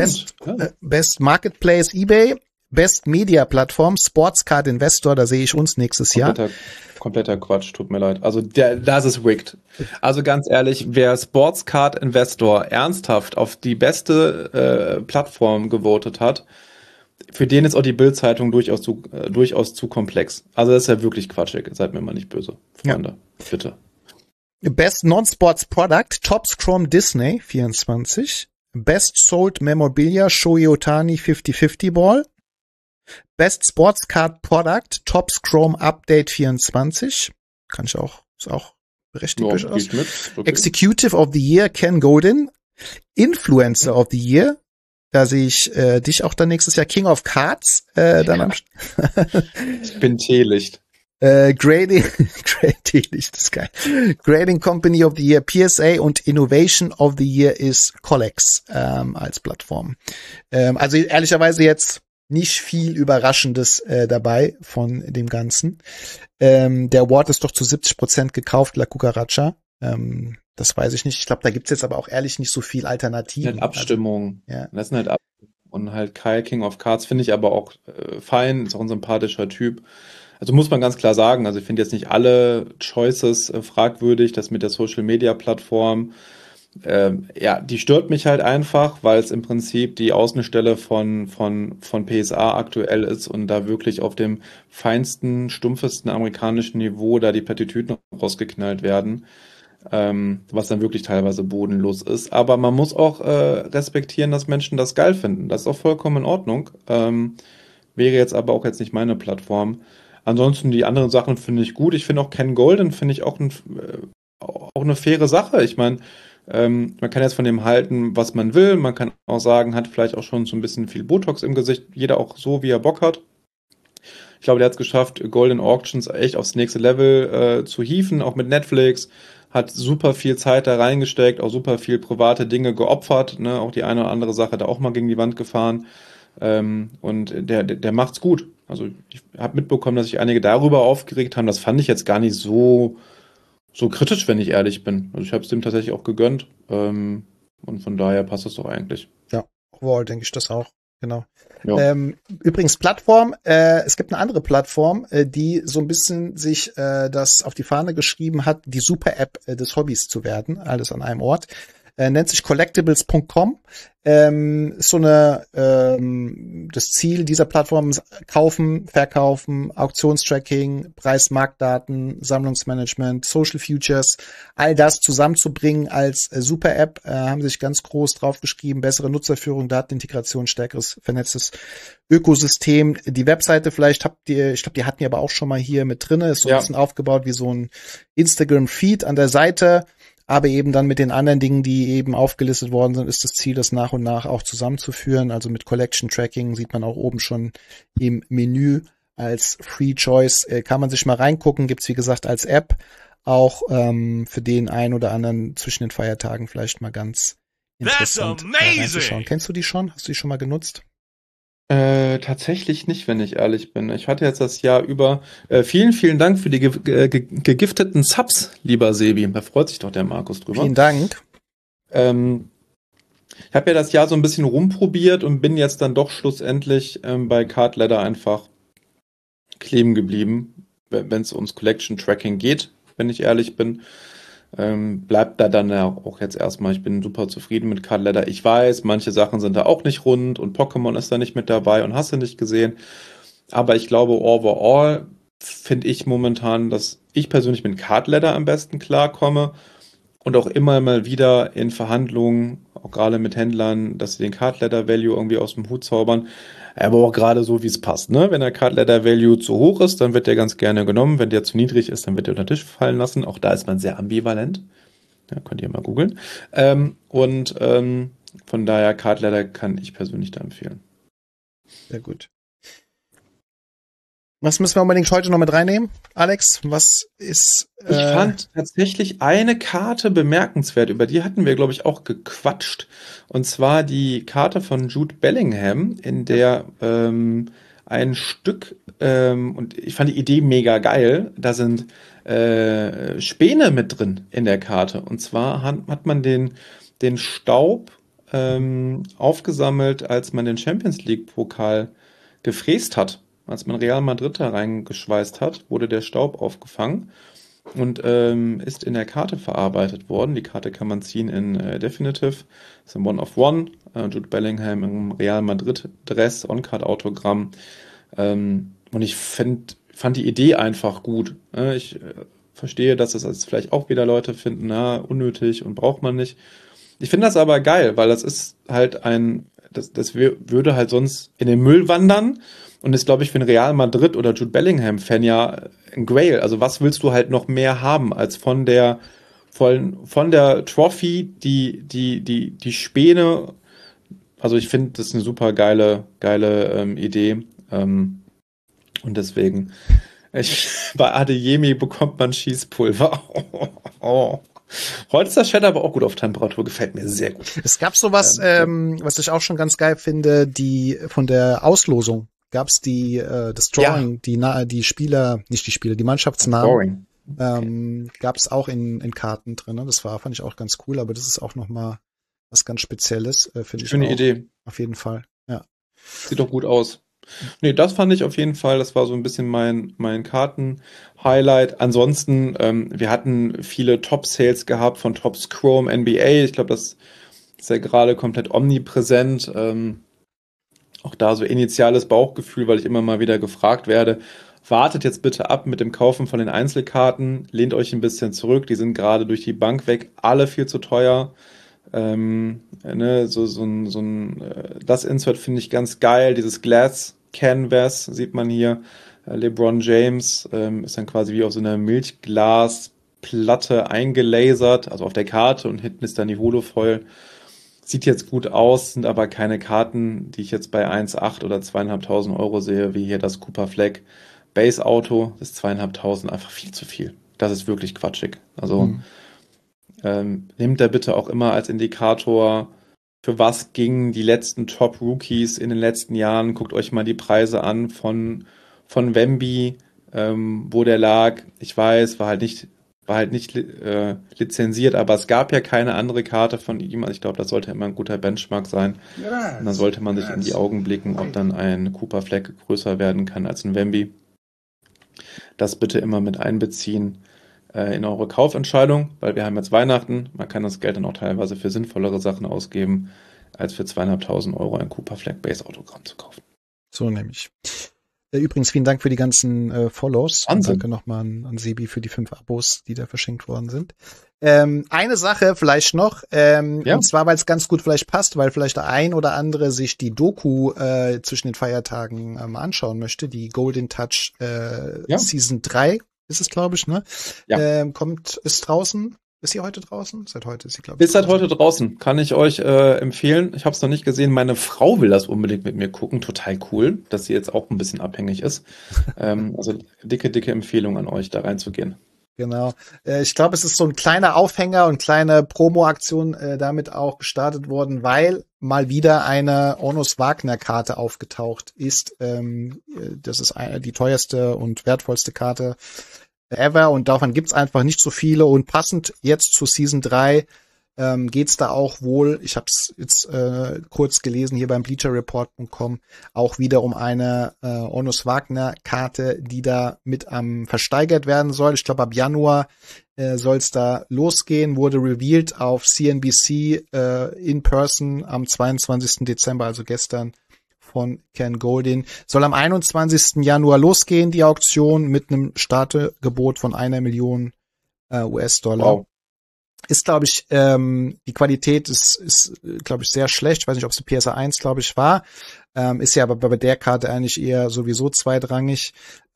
Best Marketplace eBay. Best Media Plattform, Sportscard Investor, da sehe ich uns nächstes Jahr. Kompletter Quatsch, tut mir leid. Also das ist rigged. Also ganz ehrlich, wer Sportscard Investor ernsthaft auf die beste Plattform gewotet hat, für den ist auch die Bild-Zeitung durchaus zu komplex. Also das ist ja wirklich quatschig. Seid mir mal nicht böse, Freunde. Ja. Bitte. Best Non-Sports Product, Topps Chrome Disney 24. Best Sold Memorabilia, Shohei Ohtani 50-50 Ball. Best Sports Card Product, Topps Chrome Update 24. Kann ich auch, ist auch berechtigt durchaus. Okay. Executive of the Year, Ken Godin. Influencer of the Year. Da sehe ich dich auch dann nächstes Jahr. King of Cards. Ich bin Teelicht. Grading ist geil. Grading Company of the Year, PSA und Innovation of the Year ist Collex als Plattform. Also ehrlicherweise jetzt nicht viel Überraschendes dabei von dem Ganzen. Der Award ist doch zu 70% gekauft, La Cucaracha. Das weiß ich nicht. Ich glaube, da gibt's jetzt aber auch ehrlich nicht so viel Alternativen. Halt Abstimmung. Also, ja. Das sind halt Abstimmung. Und halt Kai, King of Cards, finde ich aber auch fein. Ist auch ein sympathischer Typ. Also muss man ganz klar sagen, also ich finde jetzt nicht alle Choices fragwürdig. Das mit der Social-Media-Plattform, die stört mich halt einfach, weil es im Prinzip die Außenstelle von PSA aktuell ist und da wirklich auf dem feinsten, stumpfesten amerikanischen Niveau da die Plattitüden rausgeknallt werden, was dann wirklich teilweise bodenlos ist. Aber man muss auch respektieren, dass Menschen das geil finden. Das ist auch vollkommen in Ordnung. Wäre jetzt aber auch jetzt nicht meine Plattform. Ansonsten die anderen Sachen finde ich gut. Ich finde auch Ken Golden finde ich auch eine faire Sache. Ich meine, man kann jetzt von dem halten, was man will. Man kann auch sagen, hat vielleicht auch schon so ein bisschen viel Botox im Gesicht. Jeder auch so, wie er Bock hat. Ich glaube, der hat es geschafft, Golden Auctions echt aufs nächste Level zu hieven, auch mit Netflix. Hat super viel Zeit da reingesteckt, auch super viel private Dinge geopfert. Ne? Auch die eine oder andere Sache da auch mal gegen die Wand gefahren. Und der macht's gut. Also ich habe mitbekommen, dass sich einige darüber aufgeregt haben. Das fand ich jetzt gar nicht so kritisch, wenn ich ehrlich bin. Also ich habe es dem tatsächlich auch gegönnt. Und von daher passt es doch eigentlich. Ja, overall denke ich das auch. Genau. Ja. Übrigens Plattform, es gibt eine andere Plattform, die so ein bisschen sich das auf die Fahne geschrieben hat, die Super-App des Hobbys zu werden. Alles an einem Ort. nennt sich collectibles.com. Ist so eine, das Ziel dieser Plattform ist kaufen, verkaufen, Auktionstracking, Preis-Marktdaten, Sammlungsmanagement, Social Futures, all das zusammenzubringen als Super-App, haben sich ganz groß draufgeschrieben, bessere Nutzerführung, Datenintegration, stärkeres, vernetztes Ökosystem. Die Webseite vielleicht ich glaube, die hatten die aber auch schon mal hier mit drinne, ist so ein bisschen aufgebaut wie so ein Instagram-Feed an der Seite. Aber eben dann mit den anderen Dingen, die eben aufgelistet worden sind, ist das Ziel, das nach und nach auch zusammenzuführen. Also mit Collection Tracking sieht man auch oben schon im Menü als Free Choice. Kann man sich mal reingucken. Gibt's wie gesagt als App auch für den einen oder anderen zwischen den Feiertagen vielleicht mal ganz interessant reinzuschauen. Kennst du die schon? Hast du die schon mal genutzt? Tatsächlich nicht, wenn ich ehrlich bin. Ich hatte jetzt das Jahr über vielen, vielen Dank für die gegifteten Subs, lieber Sebi. Da freut sich doch der Markus drüber. Vielen Dank. Ich habe ja das Jahr so ein bisschen rumprobiert und bin jetzt dann doch schlussendlich bei Card Ladder einfach kleben geblieben, wenn es ums Collection Tracking geht, wenn ich ehrlich bin. Bleibt da dann ja auch jetzt erstmal, ich bin super zufrieden mit Card Ladder. Ich weiß, manche Sachen sind da auch nicht rund und Pokémon ist da nicht mit dabei und hast du nicht gesehen. Aber ich glaube, overall finde ich momentan, dass ich persönlich mit Card Ladder am besten klarkomme und auch immer mal wieder in Verhandlungen, auch gerade mit Händlern, dass sie den Card Ladder Value irgendwie aus dem Hut zaubern. Aber auch gerade so, wie es passt, ne? Wenn der Card Ladder Value zu hoch ist, dann wird der ganz gerne genommen. Wenn der zu niedrig ist, dann wird der unter den Tisch fallen lassen. Auch da ist man sehr ambivalent. Ja, könnt ihr mal googeln. Von daher, Card Ladder kann ich persönlich da empfehlen. Sehr gut. Was müssen wir unbedingt heute noch mit reinnehmen? Alex, was ist... Ich fand tatsächlich eine Karte bemerkenswert, über die hatten wir, glaube ich, auch gequatscht. Und zwar die Karte von Jude Bellingham, in der ein Stück, und ich fand die Idee mega geil, da sind Späne mit drin in der Karte. Und zwar hat man den Staub aufgesammelt, als man den Champions League-Pokal gefräst hat. Als man Real Madrid da reingeschweißt hat, wurde der Staub aufgefangen und ist in der Karte verarbeitet worden. Die Karte kann man ziehen in Definitive, ist ein One of One. Jude Bellingham im Real Madrid-Dress, On-Card-Autogramm. Und ich fand die Idee einfach gut. Ich verstehe, dass es jetzt vielleicht auch wieder Leute finden, na, unnötig und braucht man nicht. Ich finde das aber geil, weil das ist halt das würde halt sonst in den Müll wandern. Und ist, glaube ich, für einen Real Madrid oder Jude Bellingham-Fan ja ein Grail. Also was willst du halt noch mehr haben als von der Trophy, die Späne. Also ich finde, das ist eine super geile Idee. Und deswegen, bei Adeyemi bekommt man Schießpulver. Heute ist das Chat aber auch gut auf Temperatur, gefällt mir sehr gut. Es gab sowas, was ich auch schon ganz geil finde, die von der Auslosung. Gab's das Drawing, ja. Die Mannschaftsnamen, gab's auch in Karten drin. Ne? Fand ich auch ganz cool, aber das ist auch nochmal was ganz Spezielles, finde ich. Schöne Idee. Auf jeden Fall, ja. Sieht doch gut aus. Nee, das fand ich auf jeden Fall, das war so ein bisschen mein Karten-Highlight. Ansonsten, wir hatten viele Top-Sales gehabt von Topps Chrome NBA. Ich glaube, das ist ja gerade komplett omnipräsent. Auch da so initiales Bauchgefühl, weil ich immer mal wieder gefragt werde, wartet jetzt bitte ab mit dem Kaufen von den Einzelkarten, lehnt euch ein bisschen zurück, die sind gerade durch die Bank weg, alle viel zu teuer. Das Insert finde ich ganz geil, dieses Glass Canvas sieht man hier, LeBron James ist dann quasi wie auf so einer Milchglasplatte eingelasert, also auf der Karte und hinten ist dann die Holofoil. Sieht jetzt gut aus, sind aber keine Karten, die ich jetzt bei 1,8 oder 2.500 Euro sehe, wie hier das Cooper Flag Base Auto. Das ist 2.500 einfach viel zu viel. Das ist wirklich quatschig. Also nehmt da bitte auch immer als Indikator, für was gingen die letzten Top Rookies in den letzten Jahren. Guckt euch mal die Preise an von Wemby, wo der lag. Ich weiß, war halt nicht lizenziert, aber es gab ja keine andere Karte von ihm. Also ich glaube, das sollte immer ein guter Benchmark sein. Und dann sollte man sich in die Augen blicken, ob dann ein Cooper Flag größer werden kann als ein Wemby. Das bitte immer mit einbeziehen. in eure Kaufentscheidung, weil wir haben jetzt Weihnachten. Man kann das Geld dann auch teilweise für sinnvollere Sachen ausgeben, als für 2.500 Euro ein Cooper Flag Base Autogramm zu kaufen. So nämlich. Übrigens, vielen Dank für die ganzen Follows. Und danke nochmal an Sebi für die 5 Abos, die da verschenkt worden sind. Eine Sache vielleicht noch, und zwar, weil es ganz gut vielleicht passt, weil vielleicht der ein oder andere sich die Doku zwischen den Feiertagen anschauen möchte, die Golden Touch Season 3 ist es, glaube ich, ne? Ja. Ist draußen. Ist sie heute draußen? Seit heute ist sie, glaube ich. Ist seit heute draußen. Kann ich euch empfehlen. Ich habe es noch nicht gesehen. Meine Frau will das unbedingt mit mir gucken. Total cool, dass sie jetzt auch ein bisschen abhängig ist. Also dicke Empfehlung an euch, da reinzugehen. Genau. Ich glaube, es ist so ein kleiner Aufhänger und kleine Promo-Aktion damit auch gestartet worden, weil mal wieder eine Onus Wagner-Karte aufgetaucht ist. Das ist die teuerste und wertvollste Karte ever und davon gibt's einfach nicht so viele und passend jetzt zu Season 3 geht's da auch wohl, ich habe es jetzt kurz gelesen hier beim bleacherreport.com, auch wieder um eine Onus Wagner Karte, die da mit versteigert werden soll. Ich glaube, ab Januar soll's da losgehen, wurde revealed auf CNBC in person am 22. Dezember, also gestern, von Ken Goldin. Soll am 21. Januar losgehen, die Auktion, mit einem Startgebot von 1 Million US-Dollar. Wow. Ist, glaube ich, die Qualität ist glaube ich, sehr schlecht. Ich weiß nicht, ob es die PSA 1, glaube ich, war. Ist ja aber bei der Karte eigentlich eher sowieso zweitrangig.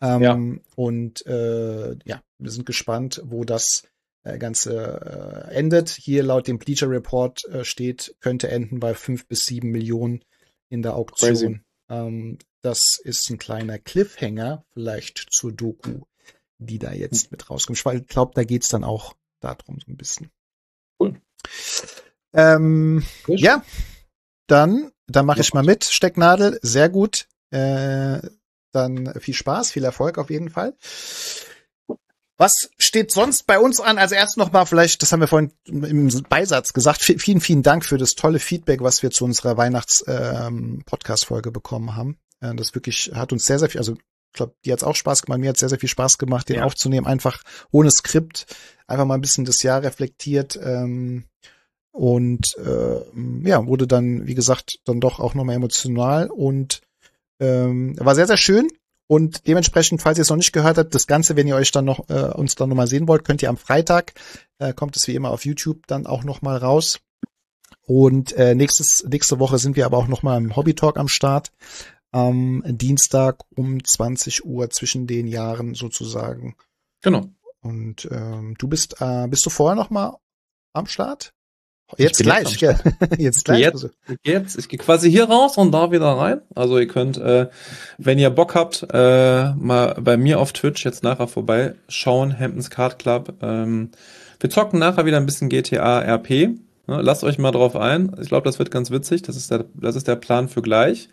Und wir sind gespannt, wo das Ganze endet. Hier laut dem Bleacher Report könnte enden bei 5 bis 7 Millionen in der Auktion. Das ist ein kleiner Cliffhanger, vielleicht zur Doku, die da jetzt mit rauskommt. Ich glaube, da geht's dann auch darum so ein bisschen. Cool. Ja, dann mache ich mal mit. Stecknadel, sehr gut. Dann viel Spaß, viel Erfolg auf jeden Fall. Was steht sonst bei uns an? Also erst nochmal vielleicht, das haben wir vorhin im Beisatz gesagt, vielen, vielen Dank für das tolle Feedback, was wir zu unserer Weihnachts-Podcast-Folge bekommen haben. Das wirklich hat uns sehr, sehr viel, also ich glaube, dir hat's auch Spaß gemacht, mir hat's sehr, sehr viel Spaß gemacht, den aufzunehmen, einfach ohne Skript, einfach mal ein bisschen das Jahr reflektiert wurde dann, wie gesagt, dann doch auch nochmal emotional und war sehr, sehr schön. Und dementsprechend, falls ihr es noch nicht gehört habt, das Ganze, wenn ihr euch dann noch uns dann nochmal sehen wollt, könnt ihr am Freitag, kommt es wie immer auf YouTube dann auch nochmal raus. Und nächste Woche sind wir aber auch nochmal im Hobby Talk am Start. Am Dienstag um 20 Uhr zwischen den Jahren sozusagen. Genau. Und bist du vorher nochmal am Start? Jetzt gleich, gell? Jetzt gleich. Jetzt, ich gehe quasi hier raus und da wieder rein. Also ihr könnt, wenn ihr Bock habt, mal bei mir auf Twitch jetzt nachher vorbeischauen, Hamptons Card Club. Wir zocken nachher wieder ein bisschen GTA RP. Lasst euch mal drauf ein. Ich glaube, das wird ganz witzig. Das ist der Plan für gleich.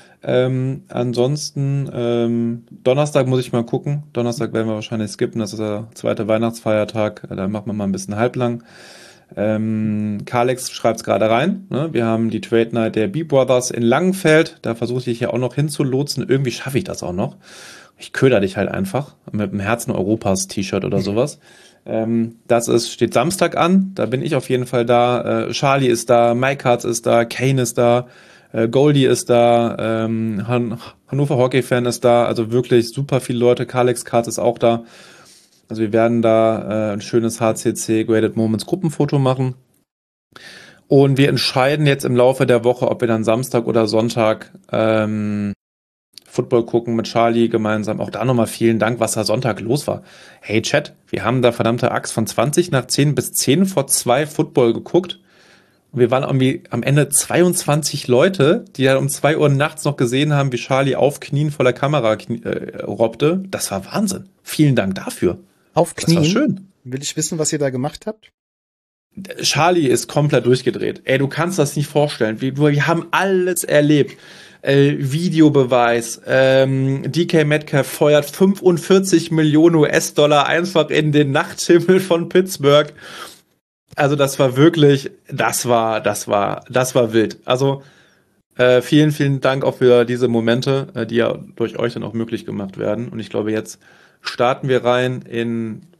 Ansonsten, Donnerstag muss ich mal gucken. Donnerstag werden wir wahrscheinlich skippen. Das ist der zweite Weihnachtsfeiertag. Da machen wir mal ein bisschen halblang. Kalex schreibt es gerade rein. Ne? Wir haben die Trade Night der B-Brothers in Langenfeld. Da versuche ich ja auch noch hinzulotsen. Irgendwie schaffe ich das auch noch. Ich köder dich halt einfach mit einem Herzen Europas T-Shirt oder sowas. Steht Samstag an. Da bin ich auf jeden Fall da. Charlie ist da, Mike Hartz ist da, Kane ist da, Goldie ist da, Hannover Hockey-Fan ist da. Also wirklich super viele Leute. Kalex Cards ist auch da. Also wir werden da ein schönes HCC Graded Moments Gruppenfoto machen. Und wir entscheiden jetzt im Laufe der Woche, ob wir dann Samstag oder Sonntag Football gucken mit Charlie gemeinsam. Auch da nochmal vielen Dank, was da Sonntag los war. Hey Chat, wir haben da verdammte Axt von 20 nach 10 bis 10 vor 2 Football geguckt. Und wir waren irgendwie am Ende 22 Leute, die dann um 2 Uhr nachts noch gesehen haben, wie Charlie auf Knien vor der Kamera robbte. Das war Wahnsinn. Vielen Dank dafür. Auf Knien? Das war schön. Will ich wissen, was ihr da gemacht habt? Charlie ist komplett durchgedreht. Ey, du kannst das nicht vorstellen. Wir haben alles erlebt. Videobeweis. DK Metcalf feuert 45 Millionen US-Dollar einfach in den Nachthimmel von Pittsburgh. Also das war wirklich, das war wild. Also vielen, vielen Dank auch für diese Momente, die ja durch euch dann auch möglich gemacht werden. Und ich glaube, jetzt starten wir rein in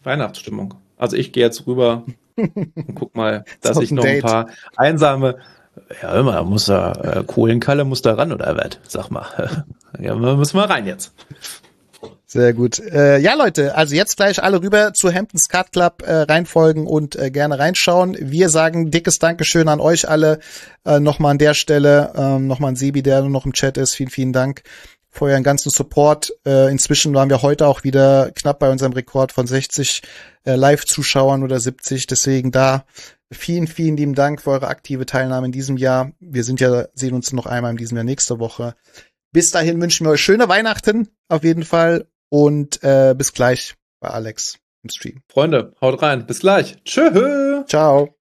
Weihnachtsstimmung. Also ich gehe jetzt rüber und guck mal, dass auf ich ein noch ein Date. paar einsame, ja immer, muss da, Kohlenkalle muss da ran oder was? Sag mal. Ja, müssen wir rein jetzt. Sehr gut. Ja, Leute, also jetzt gleich alle rüber zu Hamptons Card Club reinfolgen und gerne reinschauen. Wir sagen dickes Dankeschön an euch alle. Nochmal an der Stelle, nochmal an Sebi, der noch im Chat ist. Vielen, vielen Dank für euren ganzen Support. Inzwischen waren wir heute auch wieder knapp bei unserem Rekord von 60 Live-Zuschauern oder 70. Deswegen da vielen, vielen lieben Dank für eure aktive Teilnahme in diesem Jahr. Wir sehen uns noch einmal in diesem Jahr nächste Woche. Bis dahin wünschen wir euch schöne Weihnachten auf jeden Fall und bis gleich bei Alex im Stream. Freunde, haut rein. Bis gleich. Tschö. Ciao.